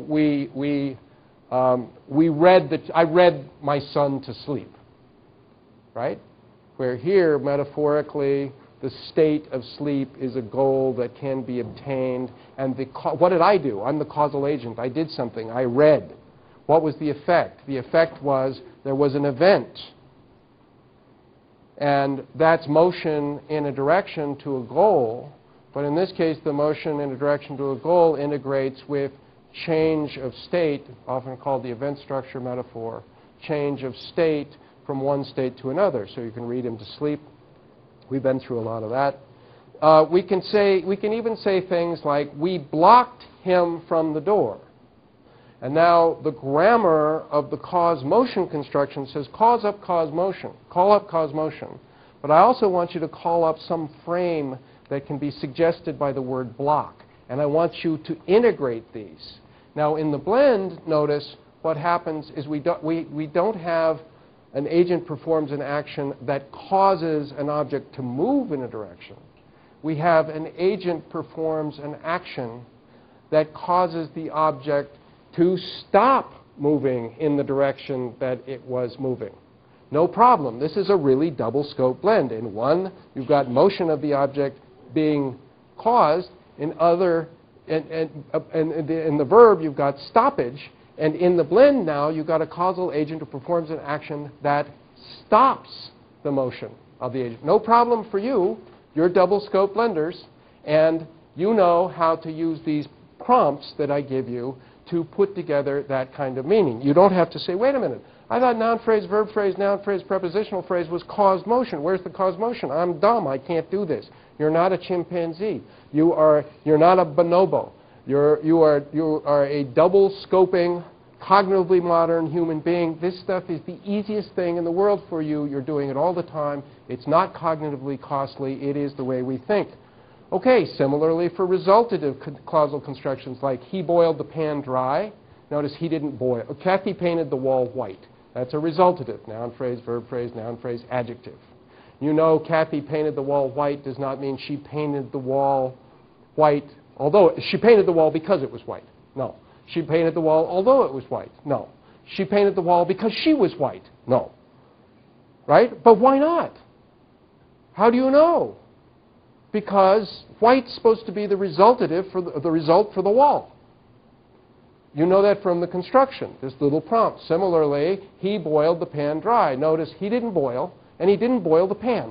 I read my son to sleep, right? Where here, metaphorically, the state of sleep is a goal that can be obtained. And what did I do? I'm the causal agent. I did something. I read. What was the effect? The effect was there was an event. And that's motion in a direction to a goal. But in this case, the motion in a direction to a goal integrates with change of state, often called the event structure metaphor, change of state from one state to another. So you can read him to sleep. We've been through a lot of that. We can even say things like, we blocked him from the door. And now the grammar of the cause-motion construction says, cause up cause motion, call up cause motion. But I also want you to call up some frame that can be suggested by the word block. And I want you to integrate these. Now in the blend, notice what happens is we don't have an agent performs an action that causes an object to move in a direction. We have an agent performs an action that causes the object to stop moving in the direction that it was moving. No problem. This is a really double scope blend. In one, you've got motion of the object being caused. In the verb, you've got stoppage. And in the blend now, you've got a causal agent who performs an action that stops the motion of the agent. No problem for you. You're double scope blenders. And you know how to use these prompts that I give you to put together that kind of meaning. You don't have to say, wait a minute, I thought noun phrase, verb phrase, noun phrase, prepositional phrase was caused motion. Where's the caused motion? I'm dumb. I can't do this. You're not a chimpanzee. You're not a bonobo. You are a double-scoping, cognitively modern human being. This stuff is the easiest thing in the world for you. You're doing it all the time. It's not cognitively costly. It is the way we think. Okay, similarly for resultative clausal constructions like he boiled the pan dry. Notice he didn't boil. Kathy painted the wall white. That's a resultative. Noun phrase, verb phrase, noun phrase, adjective. You know Kathy painted the wall white does not mean she painted the wall white, although she painted the wall because it was white. No. She painted the wall although it was white. No. She painted the wall because she was white. No. Right? But why not? How do you know? Because white's supposed to be the resultative for the result for the wall. You know that from the construction, this little prompt. Similarly, he boiled the pan dry. Notice he didn't boil, and he didn't boil the pan.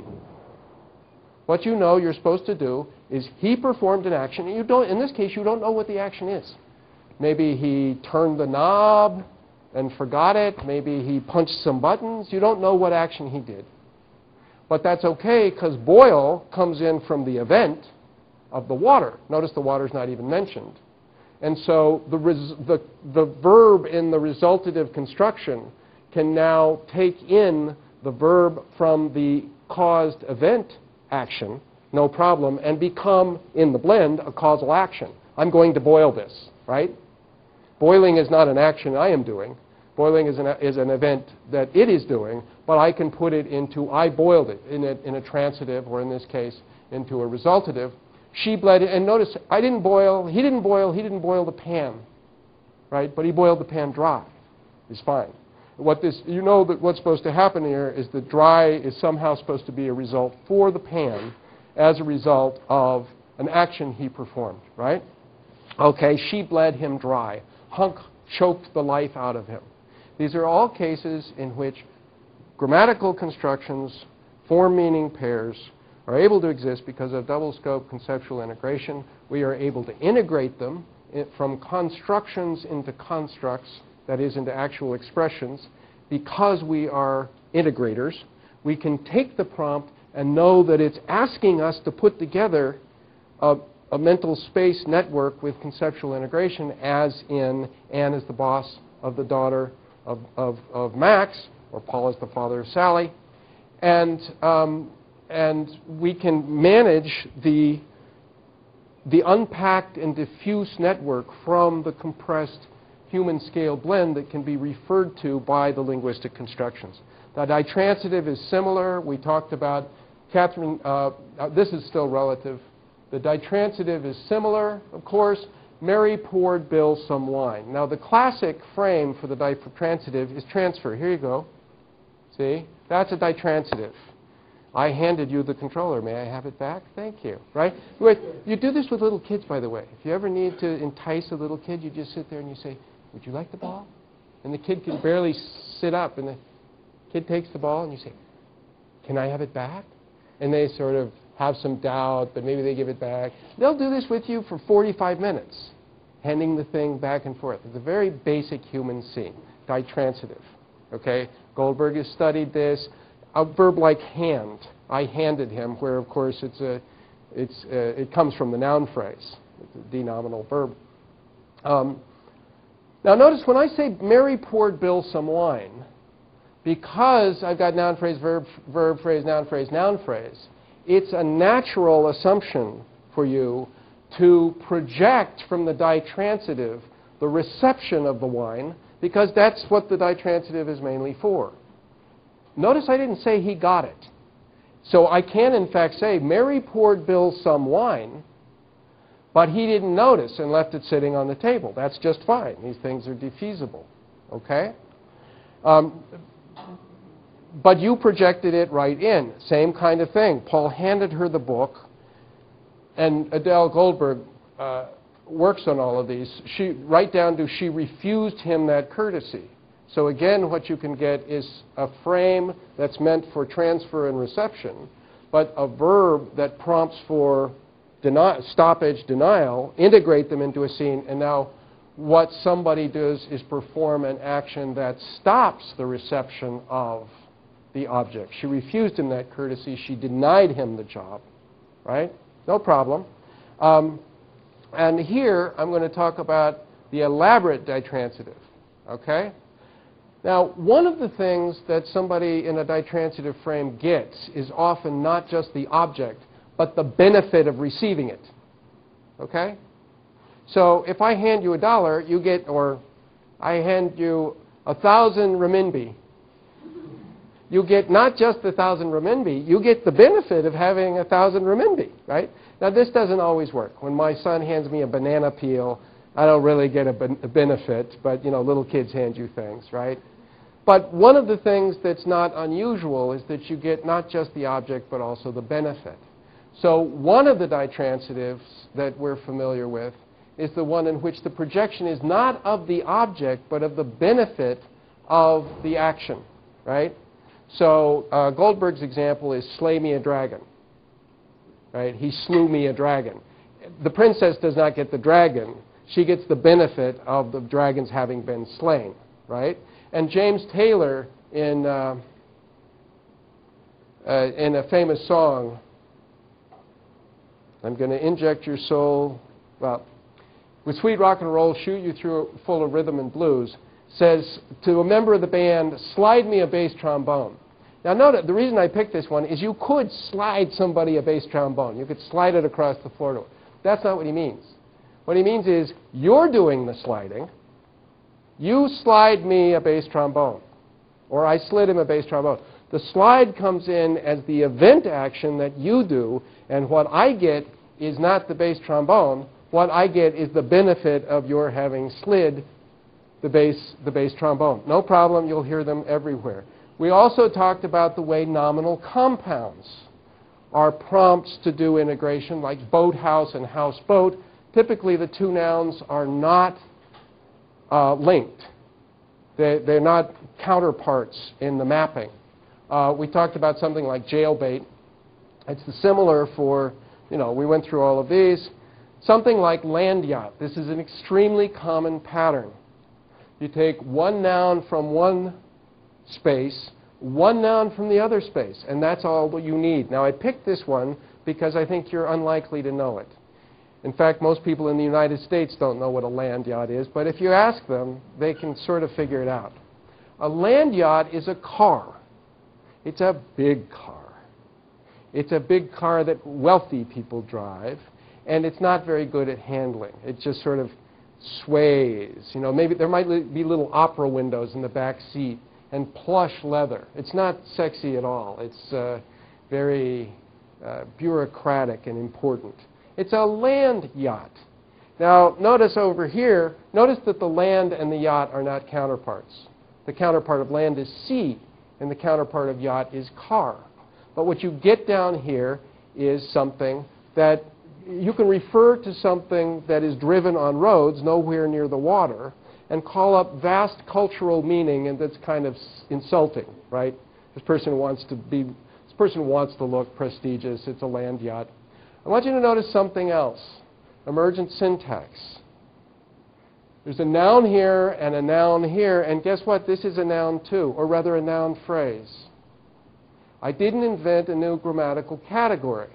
What you know you're supposed to do is he performed an action, and you don't, in this case, you don't know what the action is. Maybe he turned the knob and forgot it. Maybe he punched some buttons. You don't know what action he did. But that's okay, because boil comes in from the event of the water. Notice the water's not even mentioned. And so the verb in the resultative construction can now take in the verb from the caused event action, no problem, and become, in the blend, a causal action. I'm going to boil this, right? Boiling is not an action I am doing. Boiling is an event that it is doing, but I can put it into I boiled it in a transitive, or in this case, into a resultative. She bled it, and notice, I didn't boil, he didn't boil the pan, right? But he boiled the pan dry. It's fine. You know that what's supposed to happen here is the dry is somehow supposed to be a result for the pan as a result of an action he performed, right? Okay, she bled him dry. Hunk choked the life out of him. These are all cases in which grammatical constructions, form-meaning pairs, are able to exist because of double-scope conceptual integration. We are able to integrate them from constructions into constructs, that is, into actual expressions. Because we are integrators, we can take the prompt and know that it's asking us to put together a mental space network with conceptual integration, as in Anne is the boss of the daughter of Max, or Paul is the father of Sally. And we can manage the unpacked and diffuse network from the compressed human scale blend that can be referred to by the linguistic constructions. The ditransitive is similar. We talked about, Catherine, this is still relative. The ditransitive is similar, of course. Mary poured Bill some wine. Now, the classic frame for the ditransitive is transfer. Here you go. See? That's a ditransitive. I handed you the controller. May I have it back? Thank you. Right? You do this with little kids, by the way. If you ever need to entice a little kid, you just sit there and you say, would you like the ball? And the kid can barely sit up. And the kid takes the ball and you say, can I have it back? And they sort of have some doubt, but maybe they give it back. They'll do this with you for 45 minutes, handing the thing back and forth. It's a very basic human scene, ditransitive. Okay? Goldberg has studied this. A verb like hand, I handed him, where of course it comes from the noun phrase. It's a denominal verb. Now notice when I say Mary poured Bill some wine, because I've got noun phrase, verb phrase, noun phrase, it's a natural assumption for you to project from the ditransitive the reception of the wine, because that's what the ditransitive is mainly for. Notice I didn't say he got it. So I can, in fact, say, Mary poured Bill some wine, but he didn't notice and left it sitting on the table. That's just fine. These things are defeasible. Okay? But you projected it right in. Same kind of thing. Paul handed her the book, and Adele Goldberg works on all of these. Right down to she refused him that courtesy. So again, what you can get is a frame that's meant for transfer and reception, but a verb that prompts for stoppage, denial, integrate them into a scene, and now what somebody does is perform an action that stops the reception of the object. She refused him that courtesy. She denied him the job, right? No problem. And here I'm going to talk about the elaborate ditransitive, okay? Now, one of the things that somebody in a ditransitive frame gets is often not just the object, but the benefit of receiving it. Okay? So if I hand you $1, you get, or I hand you 1,000 renminbi, you get not just the 1,000 renminbi, you get the benefit of having 1,000 renminbi, right? Now, this doesn't always work. When my son hands me a banana peel, I don't really get a benefit, but little kids hand you things, right? But one of the things that's not unusual is that you get not just the object, but also the benefit. So one of the ditransitives that we're familiar with is the one in which the projection is not of the object, but of the benefit of the action, right? So Goldberg's example is slay me a dragon, right? He slew me a dragon. The princess does not get the dragon. She gets the benefit of the dragons having been slain, right? And James Taylor, in a famous song, I'm going to inject your soul, well, with sweet rock and roll, shoot you through full of rhythm and blues, says to a member of the band, slide me a bass trombone. Now note, the reason I picked this one is you could slide somebody a bass trombone. You could slide it across the floor to him. That's not what he means. What he means is, you're doing the sliding. You slide me a bass trombone. Or I slid him a bass trombone. The slide comes in as the event action that you do, and what I get is not the bass trombone. What I get is the benefit of your having slid the bass trombone. No problem, you'll hear them everywhere. We also talked about the way nominal compounds are prompts to do integration, like boathouse and houseboat. Typically, the two nouns are not linked. They're not counterparts in the mapping. We talked about something like jailbait. It's similar for, we went through all of these. Something like land yacht. This is an extremely common pattern. You take one noun from one space, one noun from the other space, and that's all that you need. Now, I picked this one because I think you're unlikely to know it. In fact, most people in the United States don't know what a land yacht is, but if you ask them, they can sort of figure it out. A land yacht is a car. It's a big car. It's a big car that wealthy people drive, and it's not very good at handling. It just sort of sways. Maybe there might be little opera windows in the back seat and plush leather. It's not sexy at all. It's very bureaucratic and important. It's a land yacht. Now, notice over here, notice that the land and the yacht are not counterparts. The counterpart of land is sea, and the counterpart of yacht is car. But what you get down here is something that you can refer to something that is driven on roads nowhere near the water and call up vast cultural meaning, and that's kind of insulting, right? This person wants to look prestigious. It's a land yacht. I want you to notice something else. Emergent syntax. There's a noun here and a noun here, and guess what? This is a noun too, or rather a noun phrase. I didn't invent a new grammatical category.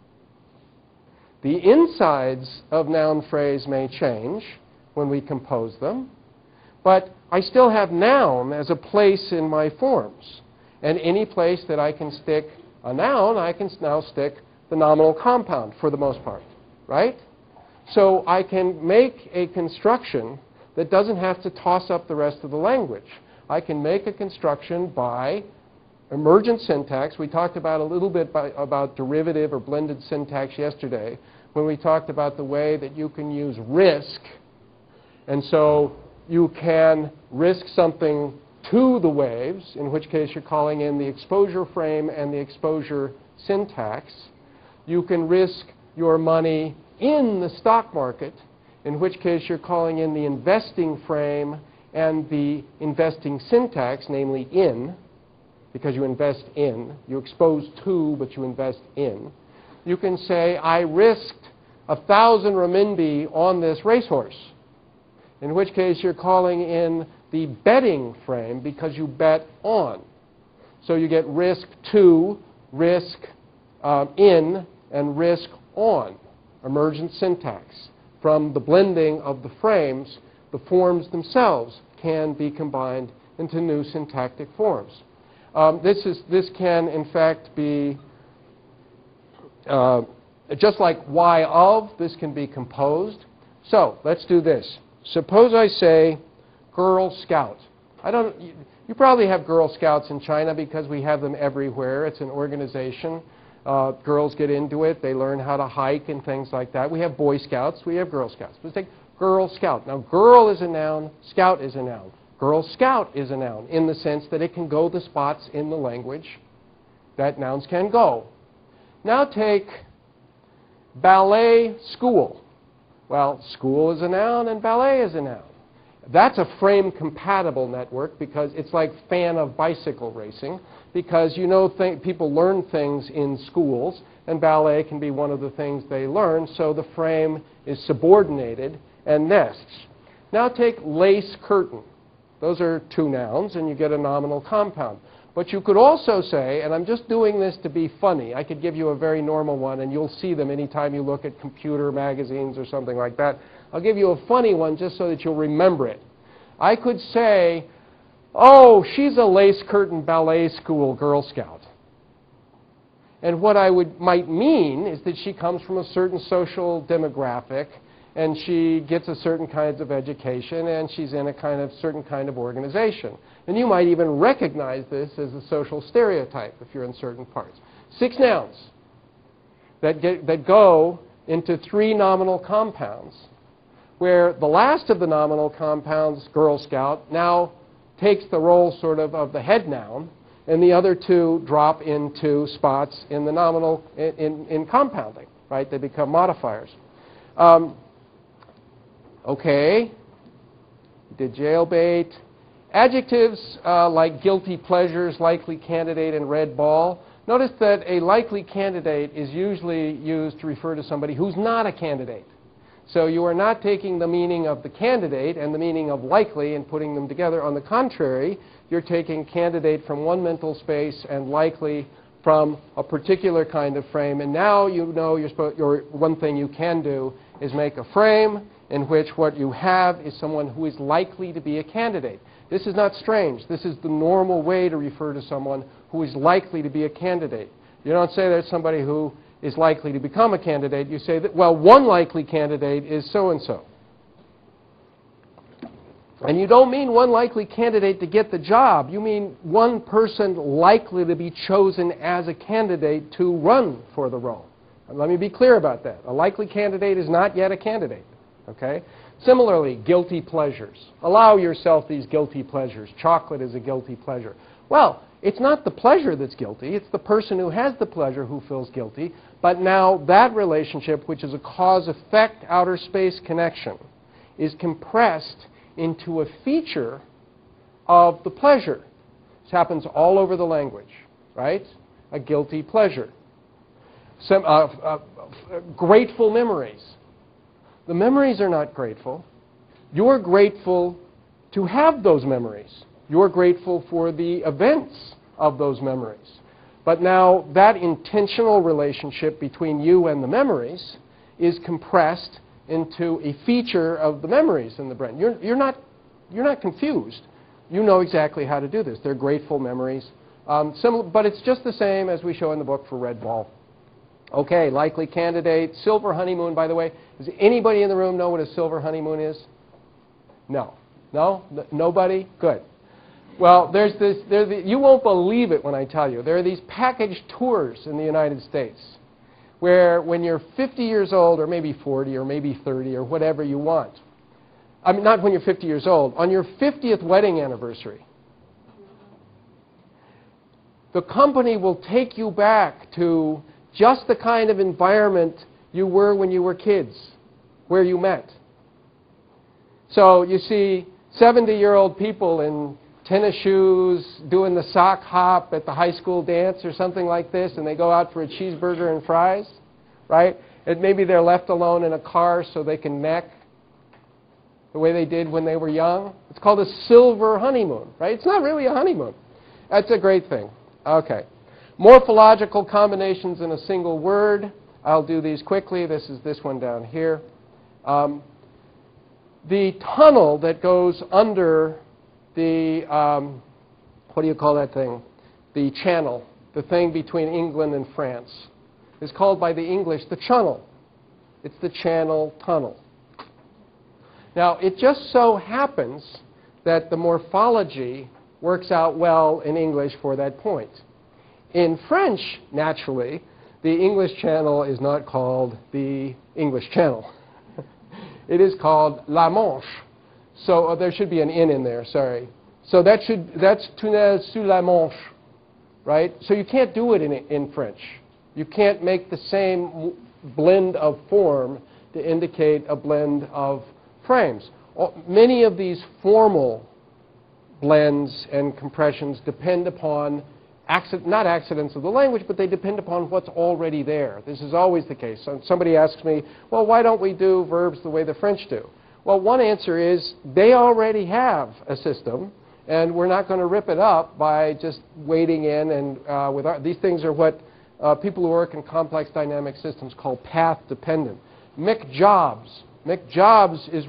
The insides of noun phrase may change when we compose them, but I still have noun as a place in my forms. And any place that I can stick a noun, I can now stick the nominal compound for the most part, right? So I can make a construction that doesn't have to toss up the rest of the language. I can make a construction by emergent syntax. We talked about a little bit about derivative or blended syntax yesterday when we talked about the way that you can use risk. And so you can risk something to the waves, in which case you're calling in the exposure frame and the exposure syntax. You can risk your money in the stock market, in which case you're calling in the investing frame and the investing syntax, namely in, because you invest in. You expose to, but you invest in. You can say, I risked 1,000 renminbi on this racehorse, in which case you're calling in the betting frame because you bet on. So you get risk to, risk in, and risk on, emergent syntax. From the blending of the frames, the forms themselves can be combined into new syntactic forms. This can, in fact, be just like y of. This can be composed. So let's do this. Suppose I say Girl Scout. You probably have Girl Scouts in China because we have them everywhere. It's an organization. Girls get into it. They learn how to hike and things like that. We have Boy Scouts. We have Girl Scouts. Let's take Girl Scout. Now, girl is a noun, scout is a noun. Girl Scout is a noun in the sense that it can go the spots in the language that nouns can go. Now take ballet school. Well, school is a noun and ballet is a noun. That's a frame-compatible network because it's like fan of bicycle racing because you know people learn things in schools and ballet can be one of the things they learn, so the frame is subordinated and nests. Now take lace curtain. Those are two nouns and you get a nominal compound. But you could also say, and I'm just doing this to be funny, I could give you a very normal one and you'll see them anytime you look at computer magazines or something like that. I'll give you a funny one just so that you'll remember it. I could say, oh, she's a lace curtain ballet school Girl Scout. And what I might mean is that she comes from a certain social demographic and she gets a certain kinds of education and she's in a certain kind of organization. And you might even recognize this as a social stereotype if you're in certain parts. 6 nouns that go into 3 nominal compounds, where the last of the nominal compounds, Girl Scout, now takes the role sort of the head noun, and the other 2 drop into spots in the nominal, in compounding, right? They become modifiers. Okay, did jailbait. Adjectives like guilty pleasures, likely candidate, and red ball. Notice that a likely candidate is usually used to refer to somebody who's not a candidate. So you are not taking the meaning of the candidate and the meaning of likely and putting them together. On the contrary, you're taking candidate from one mental space and likely from a particular kind of frame. And now you know one thing you can do is make a frame in which what you have is someone who is likely to be a candidate. This is not strange. This is the normal way to refer to someone who is likely to be a candidate. You don't say there's somebody who is likely to become a candidate. You say that, well, one likely candidate is so-and-so. And you don't mean one likely candidate to get the job. You mean one person likely to be chosen as a candidate to run for the role. And let me be clear about that. A likely candidate is not yet a candidate. Okay? Similarly, guilty pleasures. Allow yourself these guilty pleasures. Chocolate is a guilty pleasure. Well, it's not the pleasure that's guilty. It's the person who has the pleasure who feels guilty. But now that relationship, which is a cause-effect outer space connection, is compressed into a feature of the pleasure. This happens all over the language, right? A guilty pleasure. Grateful memories. The memories are not grateful. You're grateful to have those memories. You're grateful for the events of those memories. But now that intentional relationship between you and the memories is compressed into a feature of the memories in the brain. You're not confused. You know exactly how to do this. They're grateful memories. But it's just the same as we show in the book for red ball. Okay, likely candidate. Silver honeymoon, by the way. Does anybody in the room know what a silver honeymoon is? No. No? Nobody? Good. Well, you won't believe it when I tell you. There are these package tours in the United States where when you're 50 years old, or maybe 40, or maybe 30, or whatever you want. I mean, not when you're 50 years old. On your 50th wedding anniversary, the company will take you back to just the kind of environment you were when you were kids, where you met. So you see 70-year-old people in tennis shoes doing the sock hop at the high school dance or something like this, and they go out for a cheeseburger and fries, right? And maybe they're left alone in a car so they can neck the way they did when they were young. It's called a silver honeymoon, right? It's not really a honeymoon. That's a great thing. Okay. Morphological combinations in a single word. I'll do these quickly. This is this one down here. The tunnel that goes under the, what do you call that thing? The channel, the thing between England and France, is called by the English the channel. It's the Channel Tunnel. Now, it just so happens that the morphology works out well in English for that point. In French, naturally, the English Channel is not called the English Channel. It is called La Manche. So there should be an in there, sorry. So that's tunnel sous la Manche, right? So you can't do it in French. You can't make the same blend of form to indicate a blend of frames. Many of these formal blends and compressions depend upon not accidents of the language, but they depend upon what's already there. This is always the case. So somebody asks me, well, why don't we do verbs the way the French do? Well, one answer is they already have a system, and we're not going to rip it up by just wading in. And these things are what people who work in complex dynamic systems call path dependent. McJobs. McJobs is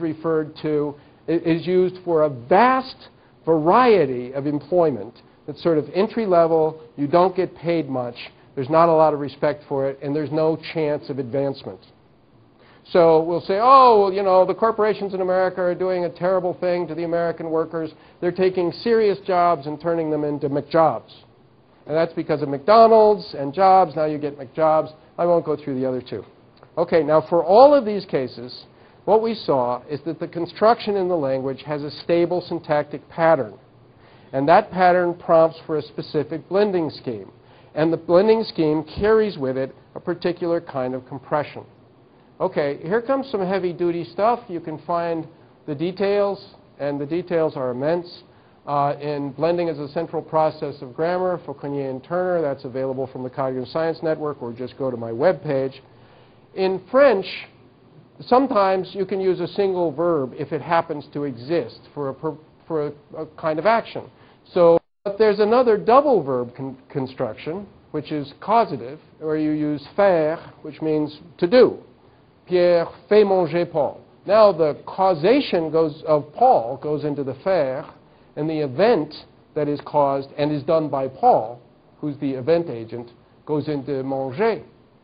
used for a vast variety of employment. It's sort of entry level, you don't get paid much, there's not a lot of respect for it, and there's no chance of advancement. So we'll say, oh, well, you know, the corporations in America are doing a terrible thing to the American workers. They're taking serious jobs and turning them into McJobs. And that's because of McDonald's and jobs. Now you get McJobs. I won't go through the other two. Okay, now for all of these cases, what we saw is that the construction in the language has a stable syntactic pattern. And that pattern prompts for a specific blending scheme. And the blending scheme carries with it a particular kind of compression. Okay, here comes some heavy-duty stuff. You can find the details, and the details are immense. In Blending as a Central Process of Grammar, Fauconnier and Turner, that's available from the Cognitive Science Network, or just go to my webpage. In French, sometimes you can use a single verb if it happens to exist for a kind of action. So but there's another double verb construction, which is causative, where you use faire, which means to do. Pierre fait manger Paul. Now the causation of Paul goes into the faire, and the event that is caused and is done by Paul, who's the event agent, goes into manger.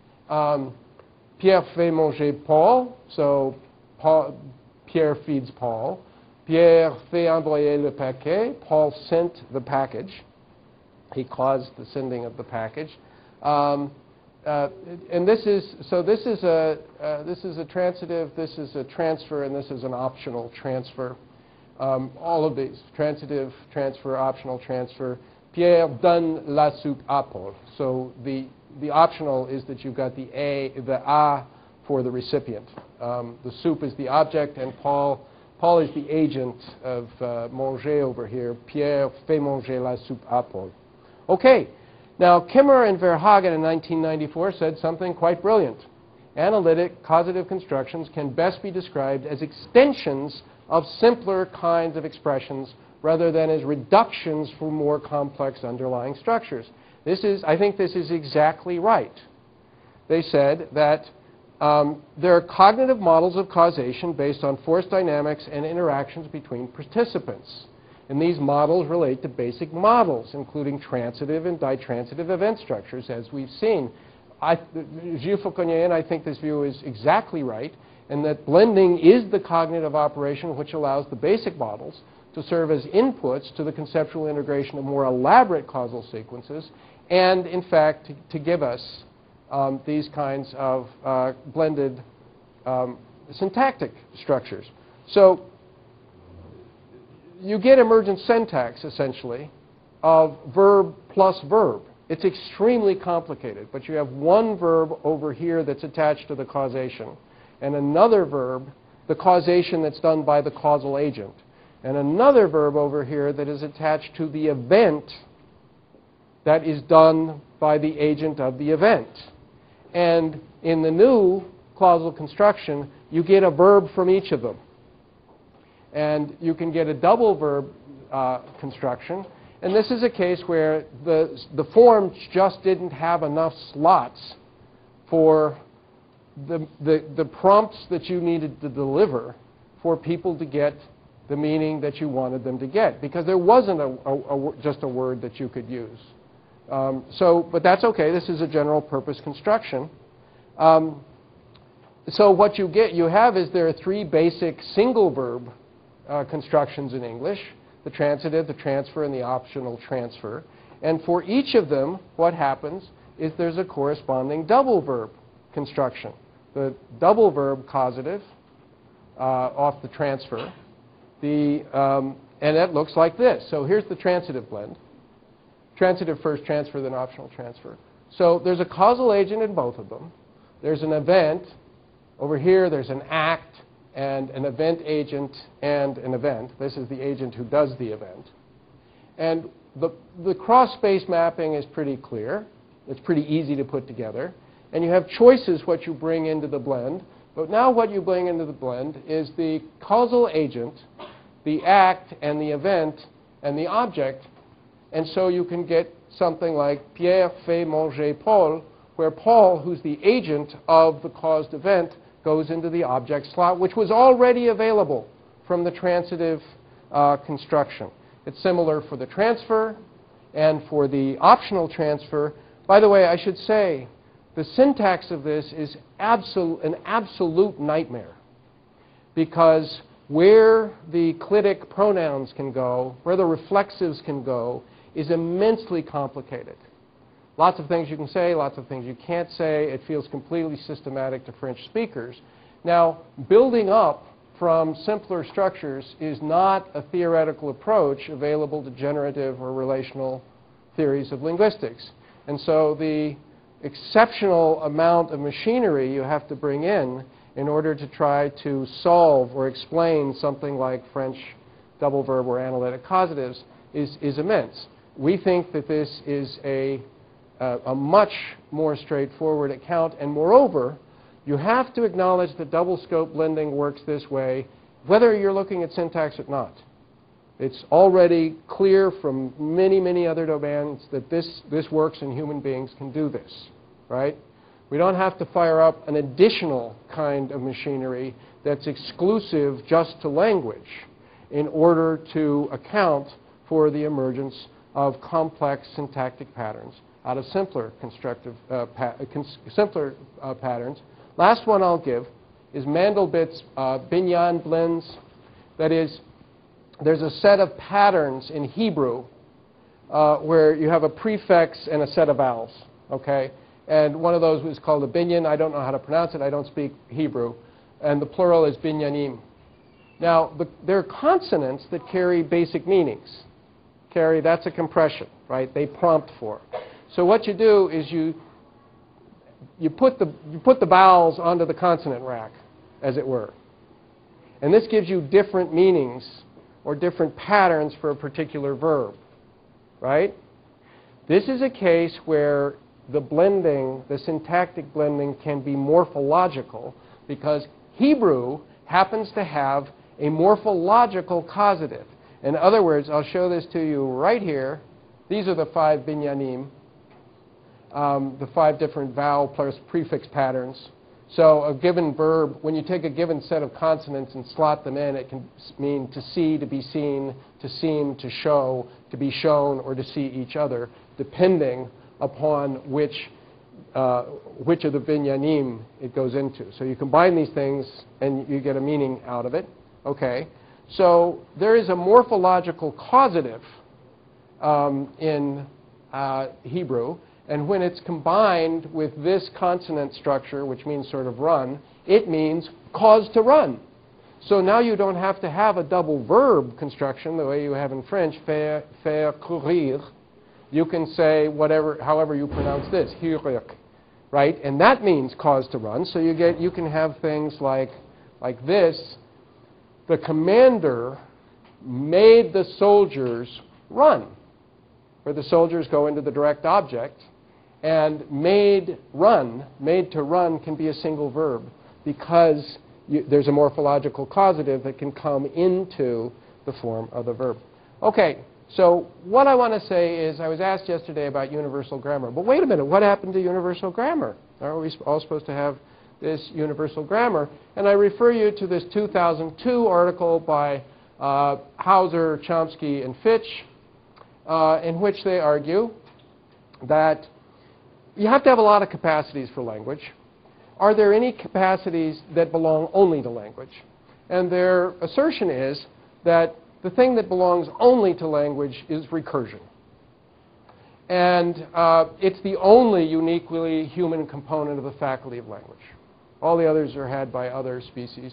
Pierre fait manger Paul, so Pierre feeds Paul. Pierre fait envoyer le paquet. Paul sent the package. He caused the sending of the package. And this is a transitive, this is a transfer, and this is an optional transfer. All of these, transitive, transfer, optional transfer. Pierre donne la soupe à Paul. So the optional is that you've got the a for the recipient. The soup is the object, and Paul is the agent of manger over here. Pierre fait manger la soupe à Paul. Okay, now Kimmer and Verhagen in 1994 said something quite brilliant. Analytic causative constructions can best be described as extensions of simpler kinds of expressions rather than as reductions for more complex underlying structures. I think this is exactly right. They said that there are cognitive models of causation based on force dynamics and interactions between participants. And these models relate to basic models, including transitive and ditransitive event structures, as we've seen. Gilles Fauconnier, and I think this view is exactly right, and that blending is the cognitive operation which allows the basic models to serve as inputs to the conceptual integration of more elaborate causal sequences, and in fact to give us these kinds of blended syntactic structures. So you get emergent syntax, essentially, of verb plus verb. It's extremely complicated, but you have one verb over here that's attached to the causation, and another verb, the causation that's done by the causal agent, and another verb over here that is attached to the event that is done by the agent of the event. And in the new causal construction, you get a verb from each of them. And you can get a double verb construction. And this is a case where the form just didn't have enough slots for the prompts that you needed to deliver for people to get the meaning that you wanted them to get, because there wasn't just a word that you could use. But that's okay. This is a general purpose construction. So what you have is there are three basic single verb constructions in English: the transitive, the transfer, and the optional transfer. And for each of them, what happens is there's a corresponding double verb construction. The double verb causative off the transfer. And that looks like this. So here's the transitive blend. Transitive first transfer, then optional transfer. So there's a causal agent in both of them. There's an event. Over here, there's an act and an event agent and an event. This is the agent who does the event. And the cross-space mapping is pretty clear. It's pretty easy to put together. And you have choices what you bring into the blend. But now what you bring into the blend is the causal agent, the act and the event and the object. And so you can get something like Pierre fait manger Paul, where Paul, who's the agent of the caused event, goes into the object slot, which was already available from the transitive construction. It's similar for the transfer and for the optional transfer. By the way, I should say, the syntax of this is an absolute nightmare, because where the clitic pronouns can go, where the reflexives can go, is immensely complicated. Lots of things you can say, lots of things you can't say. It feels completely systematic to French speakers. Now, building up from simpler structures is not a theoretical approach available to generative or relational theories of linguistics. And so the exceptional amount of machinery you have to bring in order to try to solve or explain something like French double verb or analytic causatives is immense. We think that this is a much more straightforward account, and moreover, you have to acknowledge that double scope blending works this way, whether you're looking at syntax or not. It's already clear from many, many other domains that this works and human beings can do this, right? We don't have to fire up an additional kind of machinery that's exclusive just to language in order to account for the emergence of complex syntactic patterns out of simpler patterns. Last one I'll give is Mandelbit's Binyan blends. That is, there's a set of patterns in Hebrew where you have a prefix and a set of vowels, okay? And one of those is called a binyan. I don't know how to pronounce it. I don't speak Hebrew. And the plural is binyanim. Now, there are consonants that carry basic meanings. That's a compression, right? They prompt for. So what you do is you put the vowels onto the consonant rack, as it were. And this gives you different meanings or different patterns for a particular verb, right? This is a case where the blending, the syntactic blending, can be morphological because Hebrew happens to have a morphological causative. In other words, I'll show this to you right here. These are the 5 binyanim, the 5 different vowel plus prefix patterns. So a given verb, when you take a given set of consonants and slot them in, it can mean to see, to be seen, to seem, to show, to be shown, or to see each other, depending upon which of the binyanim it goes into. So you combine these things and you get a meaning out of it. Okay. So there is a morphological causative in Hebrew, and when it's combined with this consonant structure, which means sort of run, it means cause to run. So now you don't have to have a double verb construction the way you have in French, faire courir. You can say however you pronounce this, hirik, right? And that means cause to run. So you can have things like this. The commander made the soldiers run, where the soldiers go into the direct object, and made to run can be a single verb because there's a morphological causative that can come into the form of the verb. Okay, so what I want to say is I was asked yesterday about universal grammar. But wait a minute, what happened to universal grammar? Are we all supposed to have this universal grammar? And I refer you to this 2002 article by Hauser, Chomsky, and Fitch, in which they argue that you have to have a lot of capacities for language. Are there any capacities that belong only to language? And their assertion is that the thing that belongs only to language is recursion. And it's the only uniquely human component of the faculty of language. All the others are had by other species.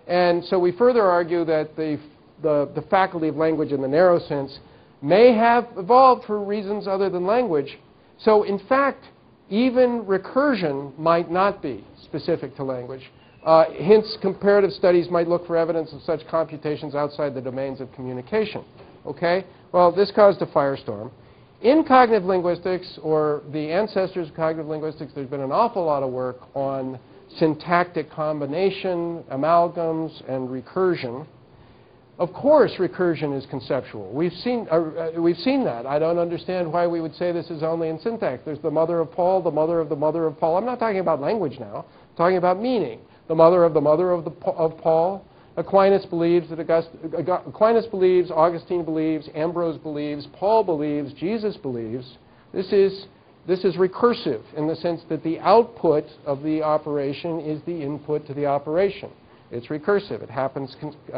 And so we further argue that the faculty of language in the narrow sense may have evolved for reasons other than language. So in fact, even recursion might not be specific to language. Hence, comparative studies might look for evidence of such computations outside the domains of communication. Okay? Well, this caused a firestorm. In cognitive linguistics, or the ancestors of cognitive linguistics, there's been an awful lot of work on syntactic combination, amalgams, and recursion. Of course, recursion is conceptual. We've seen that. I don't understand why we would say this is only in syntax. There's the mother of Paul, the mother of the mother of Paul. I'm not talking about language now. I'm talking about meaning. The mother of Paul. Aquinas believes Aquinas believes, Augustine believes, Ambrose believes, Paul believes, Jesus believes. This is recursive in the sense that the output of the operation is the input to the operation. It's recursive. It happens.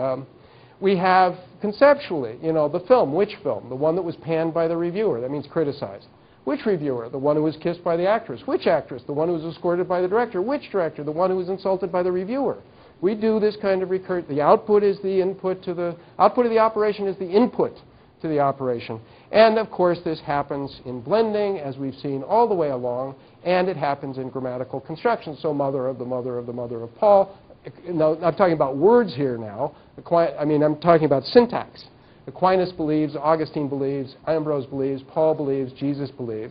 We have conceptually, the film. Which film? The one that was panned by the reviewer. That means criticized. Which reviewer? The one who was kissed by the actress. Which actress? The one who was escorted by the director. Which director? The one who was insulted by the reviewer. We do this kind of recursion. The output is the input to the output of the operation is the input to the operation. And of course, this happens in blending, as we've seen all the way along, and it happens in grammatical construction. So mother of the mother of the mother of Paul. No, I'm talking about words here now. I'm talking about syntax. Aquinas believes, Augustine believes, Ambrose believes, Paul believes, Jesus believes.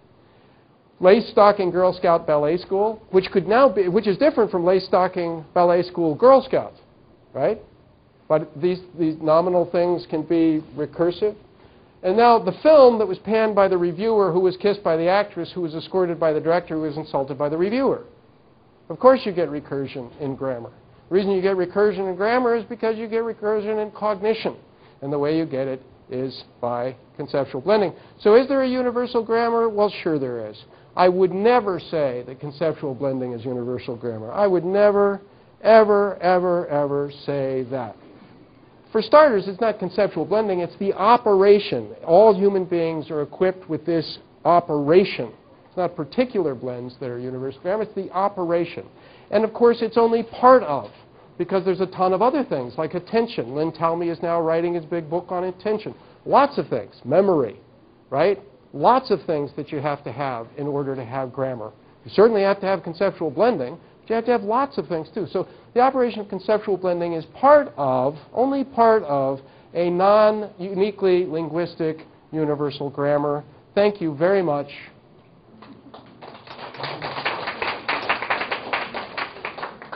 Lace-stocking Girl Scout Ballet School, which is different from lace-stocking Ballet School Girl Scouts, right? But these nominal things can be recursive. And now the film that was panned by the reviewer, who was kissed by the actress, who was escorted by the director, who was insulted by the reviewer. Of course you get recursion in grammar. The reason you get recursion in grammar is because you get recursion in cognition. And the way you get it is by conceptual blending. So is there a universal grammar? Well, sure there is. I would never say that conceptual blending is universal grammar. I would never, ever, ever, ever say that. For starters, it's not conceptual blending, it's the operation. All human beings are equipped with this operation. It's not particular blends that are universal grammar, it's the operation. And of course, it's only part of, because there's a ton of other things, like attention. Lynn Talmy is now writing his big book on attention. Lots of things. Memory, right? Lots of things that you have to have in order to have grammar. You certainly have to have conceptual blending, but you have to have lots of things too. So the operation of conceptual blending is only part of, a non-uniquely linguistic universal grammar. Thank you very much.